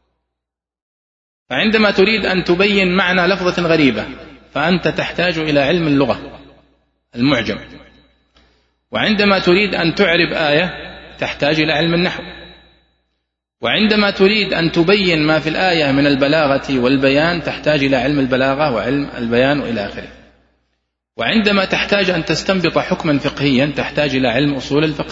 S1: فعندما تريد أن تبين معنى لفظة غريبة فأنت تحتاج إلى علم اللغة المعجم، وعندما تريد أن تعرب آية تحتاج إلى علم النحو، وعندما تريد أن تبين ما في الآية من البلاغة والبيان تحتاج إلى علم البلاغة وعلم البيان وإلى آخره، وعندما تحتاج أن تستنبط حكما فقهيا تحتاج إلى علم أصول الفقه.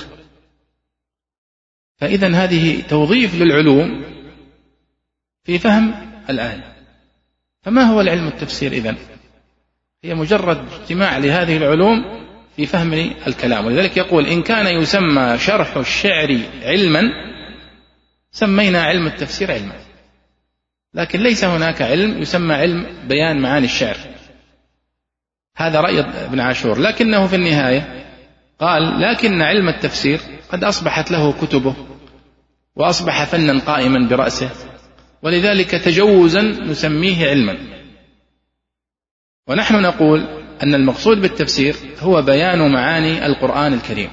S1: فإذا هذه توظيف للعلوم في فهم الآية. فما هو العلم التفسير إذن؟ هي مجرد اجتماع لهذه العلوم في فهم الكلام. ولذلك يقول إن كان يسمى شرح الشعر علما سمينا علم التفسير علما، لكن ليس هناك علم يسمى علم بيان معاني الشعر. هذا رأي ابن عاشور. لكنه في النهاية قال لكن علم التفسير قد أصبحت له كتبه وأصبح فنا قائما برأسه، ولذلك تجوزا نسميه علما. ونحن نقول أن المقصود بالتفسير هو بيان معاني القرآن الكريم،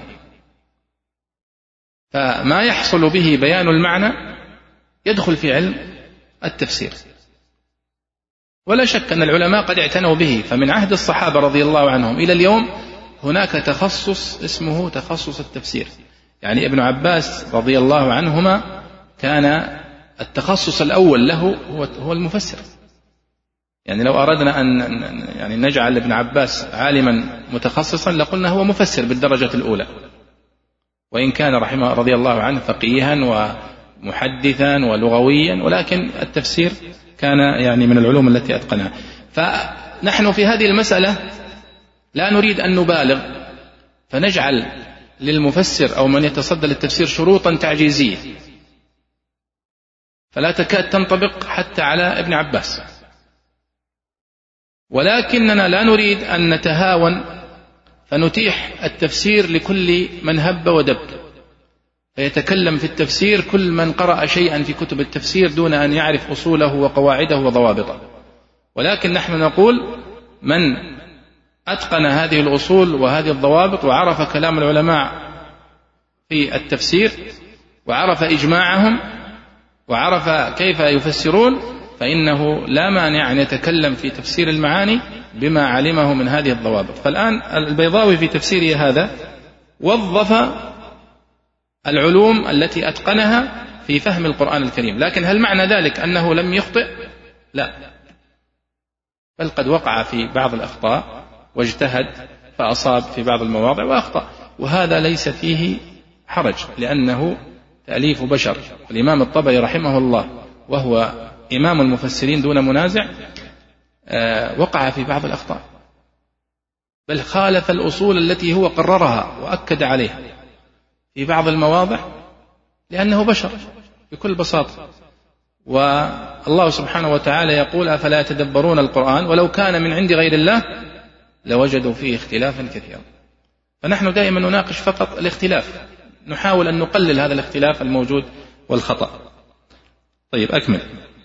S1: فما يحصل به بيان المعنى يدخل في علم التفسير. ولا شك أن العلماء قد اعتنوا به، فمن عهد الصحابة رضي الله عنهم إلى اليوم هناك تخصص اسمه تخصص التفسير. يعني ابن عباس رضي الله عنهما كان التخصص الأول له هو المفسر. يعني لو أردنا أن يعني نجعل ابن عباس عالما متخصصا لقلنا هو مفسر بالدرجة الأولى، وإن كان رحمه رضي الله عنه فقيها ومحدثا ولغويا، ولكن التفسير كان يعني من العلوم التي أتقنها. فنحن في هذه المسألة لا نريد أن نبالغ فنجعل للمفسر أو من يتصدى للتفسير شروطا تعجيزية فلا تكاد تنطبق حتى على ابن عباس، ولكننا لا نريد أن نتهاون فنتيح التفسير لكل من هب ودب، فيتكلم في التفسير كل من قرأ شيئا في كتب التفسير دون أن يعرف أصوله وقواعده وضوابطه. ولكن نحن نقول من أتقن هذه الأصول وهذه الضوابط وعرف كلام العلماء في التفسير وعرف إجماعهم وعرف كيف يفسرون فإنه لا مانع أن يتكلم في تفسير المعاني بما علمه من هذه الضوابط. فالآن البيضاوي في تفسيره هذا وظف العلوم التي أتقنها في فهم القرآن الكريم، لكن هل معنى ذلك أنه لم يخطئ؟ لا، بل قد وقع في بعض الأخطاء واجتهد فأصاب في بعض المواضع وأخطأ، وهذا ليس فيه حرج لأنه تأليف بشر. الإمام الطبري رحمه الله وهو إمام المفسرين دون منازع وقع في بعض الأخطاء، بل خالف الأصول التي هو قررها وأكد عليها في بعض المواضع لأنه بشر بكل بساطة. والله سبحانه وتعالى يقول أفلا يتدبرون القرآن ولو كان من عند غير الله لوجدوا فيه اختلافا كثيرا. فنحن دائما نناقش فقط الاختلاف، نحاول أن نقلل هذا الاختلاف الموجود والخطأ. طيب أكمل.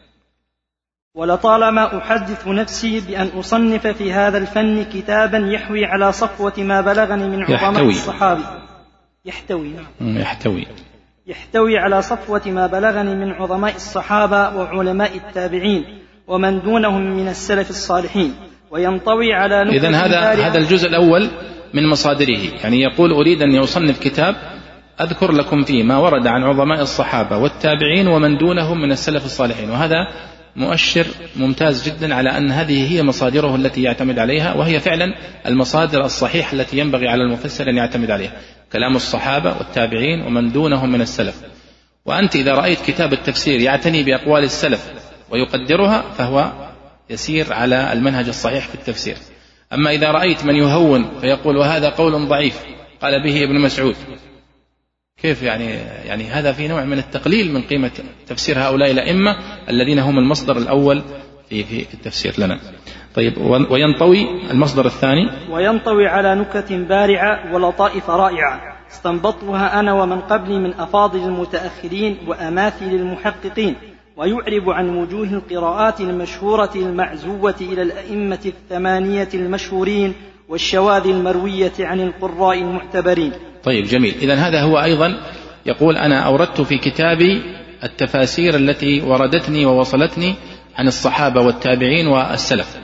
S2: ولطالما أحدث نفسي بأن أصنف في هذا الفن كتابا يحوي على صفوة ما بلغني من عظماء الصحابة يحتوي
S1: يحتوي
S2: يحتوي على صفوة ما بلغني من عظماء الصحابة وعلماء التابعين ومن دونهم من السلف الصالحين، وينطوي على نكت.
S1: إذن هذا هذا الجزء الأول من مصادره، يعني يقول أريد أن يصنف كتاب أذكر لكم فيه ما ورد عن عظماء الصحابة والتابعين ومن دونهم من السلف الصالحين، وهذا مؤشر ممتاز جدا على أن هذه هي مصادره التي يعتمد عليها، وهي فعلا المصادر الصحيحة التي ينبغي على المفسر أن يعتمد عليها، كلام الصحابة والتابعين ومن دونهم من السلف. وأنت إذا رأيت كتاب التفسير يعتني بأقوال السلف ويقدرها فهو يسير على المنهج الصحيح في التفسير. أما إذا رأيت من يهون فيقول وهذا قول ضعيف قال به ابن مسعود، كيف يعني؟ يعني هذا في نوع من التقليل من قيمة تفسير هؤلاء الأئمة الذين هم المصدر الأول في في التفسير لنا. طيب، وينطوي المصدر الثاني
S2: وينطوي على نكت بارعة ولطائف رائعة استنبطتها أنا ومن قبلي من أفاضل المتأخرين وأماثل المحققين، ويعرب عن وجوه القراءات المشهورة المعزوة إلى الأئمة الثمانية المشهورين والشواذ المروية عن القراء المعتبرين.
S1: طيب جميل. إذن هذا هو أيضا يقول أنا أوردت في كتابي التفاسير التي وردتني ووصلتني عن الصحابة والتابعين والسلف،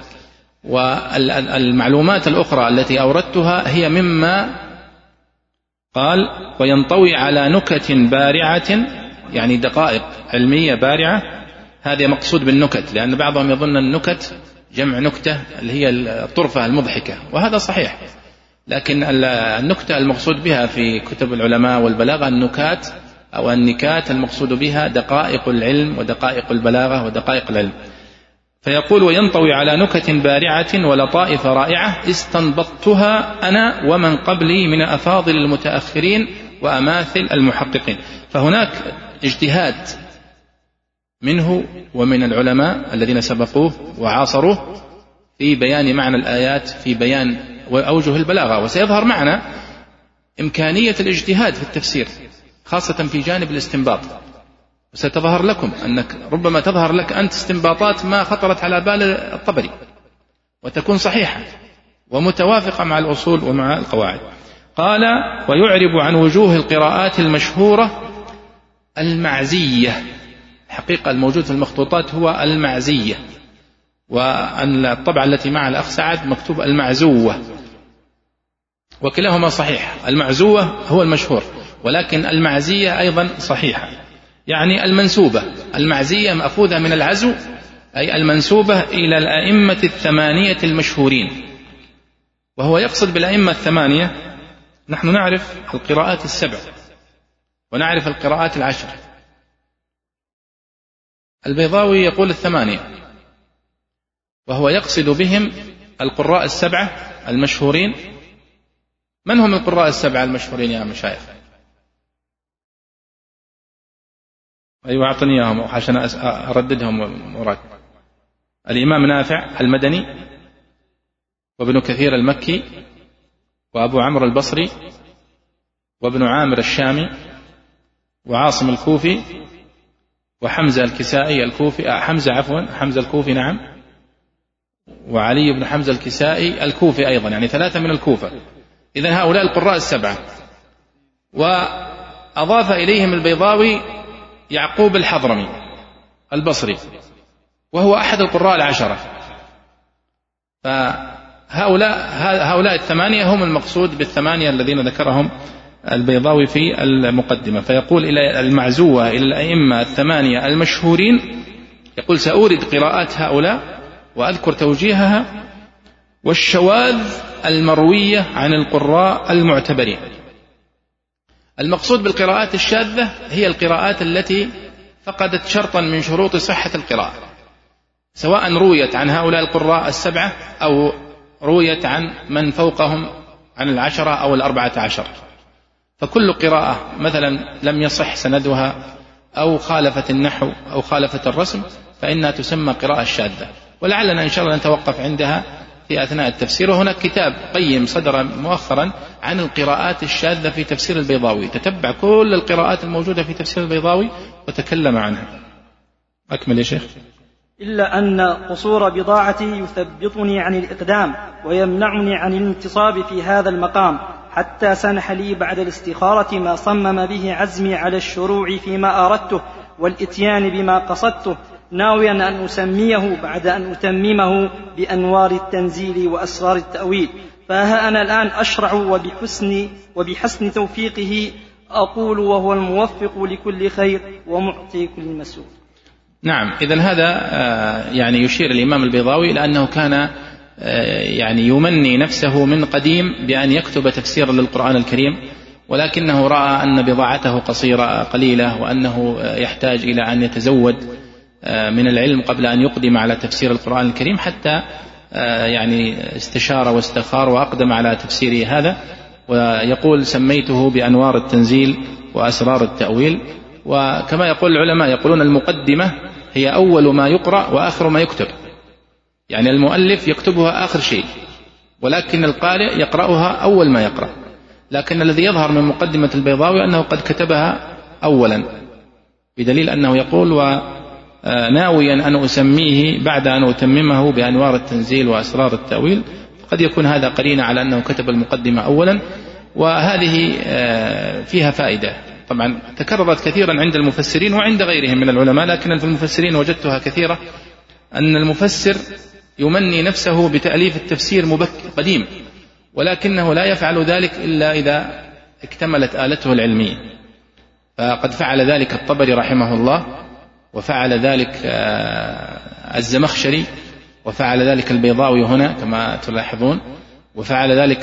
S1: والمعلومات الأخرى التي أوردتها هي مما قال وينطوي على نكت بارعة، يعني دقائق علمية بارعة. هذا مقصود بالنكت، لأن بعضهم يظن النكت جمع نكتة اللي هي الطرفة المضحكة، وهذا صحيح، لكن النكتة المقصود بها في كتب العلماء والبلاغة النكات أو النكات المقصود بها دقائق العلم ودقائق البلاغة ودقائق العلم. فيقول وينطوي على نكت بارعة ولطائف رائعة استنبطتها أنا ومن قبلي من أفاضل المتأخرين وأماثل المحققين. فهناك اجتهاد منه ومن العلماء الذين سبقوه وعاصروه في بيان معنى الآيات، في بيان وأوجه البلاغة، وسيظهر معنا إمكانية الاجتهاد في التفسير خاصة في جانب الاستنباط. وستظهر لكم أنك ربما تظهر لك أنت استنباطات ما خطرت على بال الطبري وتكون صحيحة ومتوافقة مع الأصول ومع القواعد. قال ويعرب عن وجوه القراءات المشهورة المعزية. حقيقة الموجود في المخطوطات هو المعزية، والطبعة التي مع الأخ سعد مكتوب المعزوة، وكلاهما صحيح. المعزوة هو المشهور، ولكن المعزية أيضا صحيحة، يعني المنسوبة. المعزية مأخوذة من العزو، أي المنسوبة إلى الأئمة الثمانية المشهورين. وهو يقصد بالأئمة الثمانية، نحن نعرف القراءات السبع ونعرف القراءات العشر، البيضاوي يقول الثمانية، وهو يقصد بهم القراء السبعة المشهورين. من هم القراء السبعة المشهورين يا مشايخ؟ أيوة أعطني إياهم عشان أرددهم وراك. الإمام نافع المدني، وابن كثير المكي، وأبو عمرو البصري، وابن عامر الشامي، وعاصم الكوفي، وحمزة الكسائي الكوفي حمزة عفوا حمزة الكوفي نعم، وعلي بن حمزة الكسائي الكوفي أيضا، يعني ثلاثة من الكوفة. إذن هؤلاء القراء السبعة. وأضاف إليهم البيضاوي يعقوب الحضرمي، البصري وهو أحد القراء العشرة. فهؤلاء هؤلاء الثمانية هم المقصود بالثمانية الذين ذكرهم البيضاوي في المقدمة. فيقول إلى المعزوة إلى الأئمة الثمانية المشهورين، يقول سأورد قراءات هؤلاء وأذكر توجيهها والشواذ المروية عن القراء المعتبرين. المقصود بالقراءات الشاذة هي القراءات التي فقدت شرطا من شروط صحة القراءة، سواء رويت عن هؤلاء القراء السبعة أو رويت عن من فوقهم عن العشرة أو الأربعة عشر. فكل قراءة مثلا لم يصح سندها أو خالفت النحو أو خالفت الرسم فإنها تسمى قراءة شاذة، ولعلنا إن شاء الله نتوقف عندها في أثناء التفسير. وهناك كتاب قيم صدر مؤخرا عن القراءات الشاذة في تفسير البيضاوي، تتبع كل القراءات الموجودة في تفسير البيضاوي وتكلم عنها. أكمل يا شيخ.
S3: إلا أن قصور بضاعتي يثبطني عن الإقدام ويمنعني عن الانتصاب في هذا المقام، حتى سنح لي بعد الاستخارة ما صمم به عزمي على الشروع فيما أردته والإتيان بما قصدته، ناويا أن أسميه بعد أن أتممه بأنوار التنزيل وأسرار التأويل. فها أنا الآن أشرع وبحسن, وبحسن توفيقه أقول وهو الموفق لكل خير ومعطي كل مسؤول.
S1: نعم، إذن هذا يعني يشير الإمام البيضاوي إلى أنه كان يعني يمني نفسه من قديم بأن يكتب تفسيرا للقرآن الكريم، ولكنه رأى أن بضاعته قصيرة قليلة وأنه يحتاج إلى أن يتزود من العلم قبل أن يقدم على تفسير القرآن الكريم، حتى يعني استشار واستخار وأقدم على تفسيره هذا. ويقول سميته بأنوار التنزيل وأسرار التأويل. وكما يقول العلماء يقولون المقدمة هي أول ما يقرأ وآخر ما يكتب، يعني المؤلف يكتبها آخر شيء ولكن القارئ يقرأها أول ما يقرأ. لكن الذي يظهر من مقدمة البيضاوي أنه قد كتبها أولا، بدليل أنه يقول وناويا أن أسميه بعد أن أتممه بأنوار التنزيل وأسرار التأويل. قد يكون هذا قرينة على أنه كتب المقدمة أولا، وهذه فيها فائدة. طبعا تكررت كثيرا عند المفسرين وعند غيرهم من العلماء، لكن في المفسرين وجدتها كثيرة، أن المفسر يمني نفسه بتأليف التفسير مبكر قديم، ولكنه لا يفعل ذلك إلا إذا اكتملت آلته العلمية. فقد فعل ذلك الطبري رحمه الله، وفعل ذلك الزمخشري، وفعل ذلك البيضاوي هنا كما تلاحظون، وفعل ذلك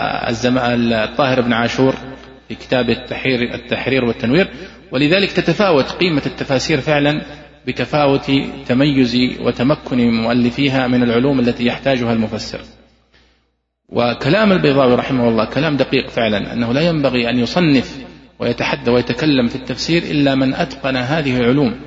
S1: الطاهر بن عاشور في كتاب التحرير, التحرير والتنوير. ولذلك تتفاوت قيمة التفاسير فعلا بتفاوت تميز وتمكن مؤلفيها من العلوم التي يحتاجها المفسر. وكلام البيضاوي رحمه الله كلام دقيق فعلا، أنه لا ينبغي أن يصنف ويتحدى ويتكلم في التفسير إلا من أتقن هذه العلوم.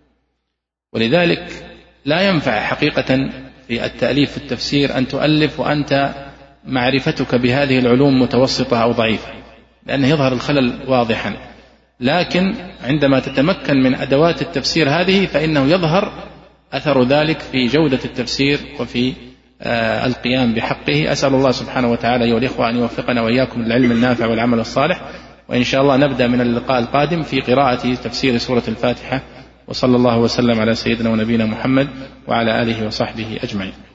S1: ولذلك لا ينفع حقيقة في التأليف في التفسير أن تؤلف وأنت معرفتك بهذه العلوم متوسطة أو ضعيفة، لأنه يظهر الخلل واضحا. لكن عندما تتمكن من أدوات التفسير هذه فإنه يظهر أثر ذلك في جودة التفسير وفي آه القيام بحقه. أسأل الله سبحانه وتعالى أيها الإخوة أن يوفقنا وإياكم للعلم النافع والعمل الصالح. وإن شاء الله نبدأ من اللقاء القادم في قراءة تفسير سورة الفاتحة. وصلى الله وسلم على سيدنا ونبينا محمد وعلى آله وصحبه أجمعين.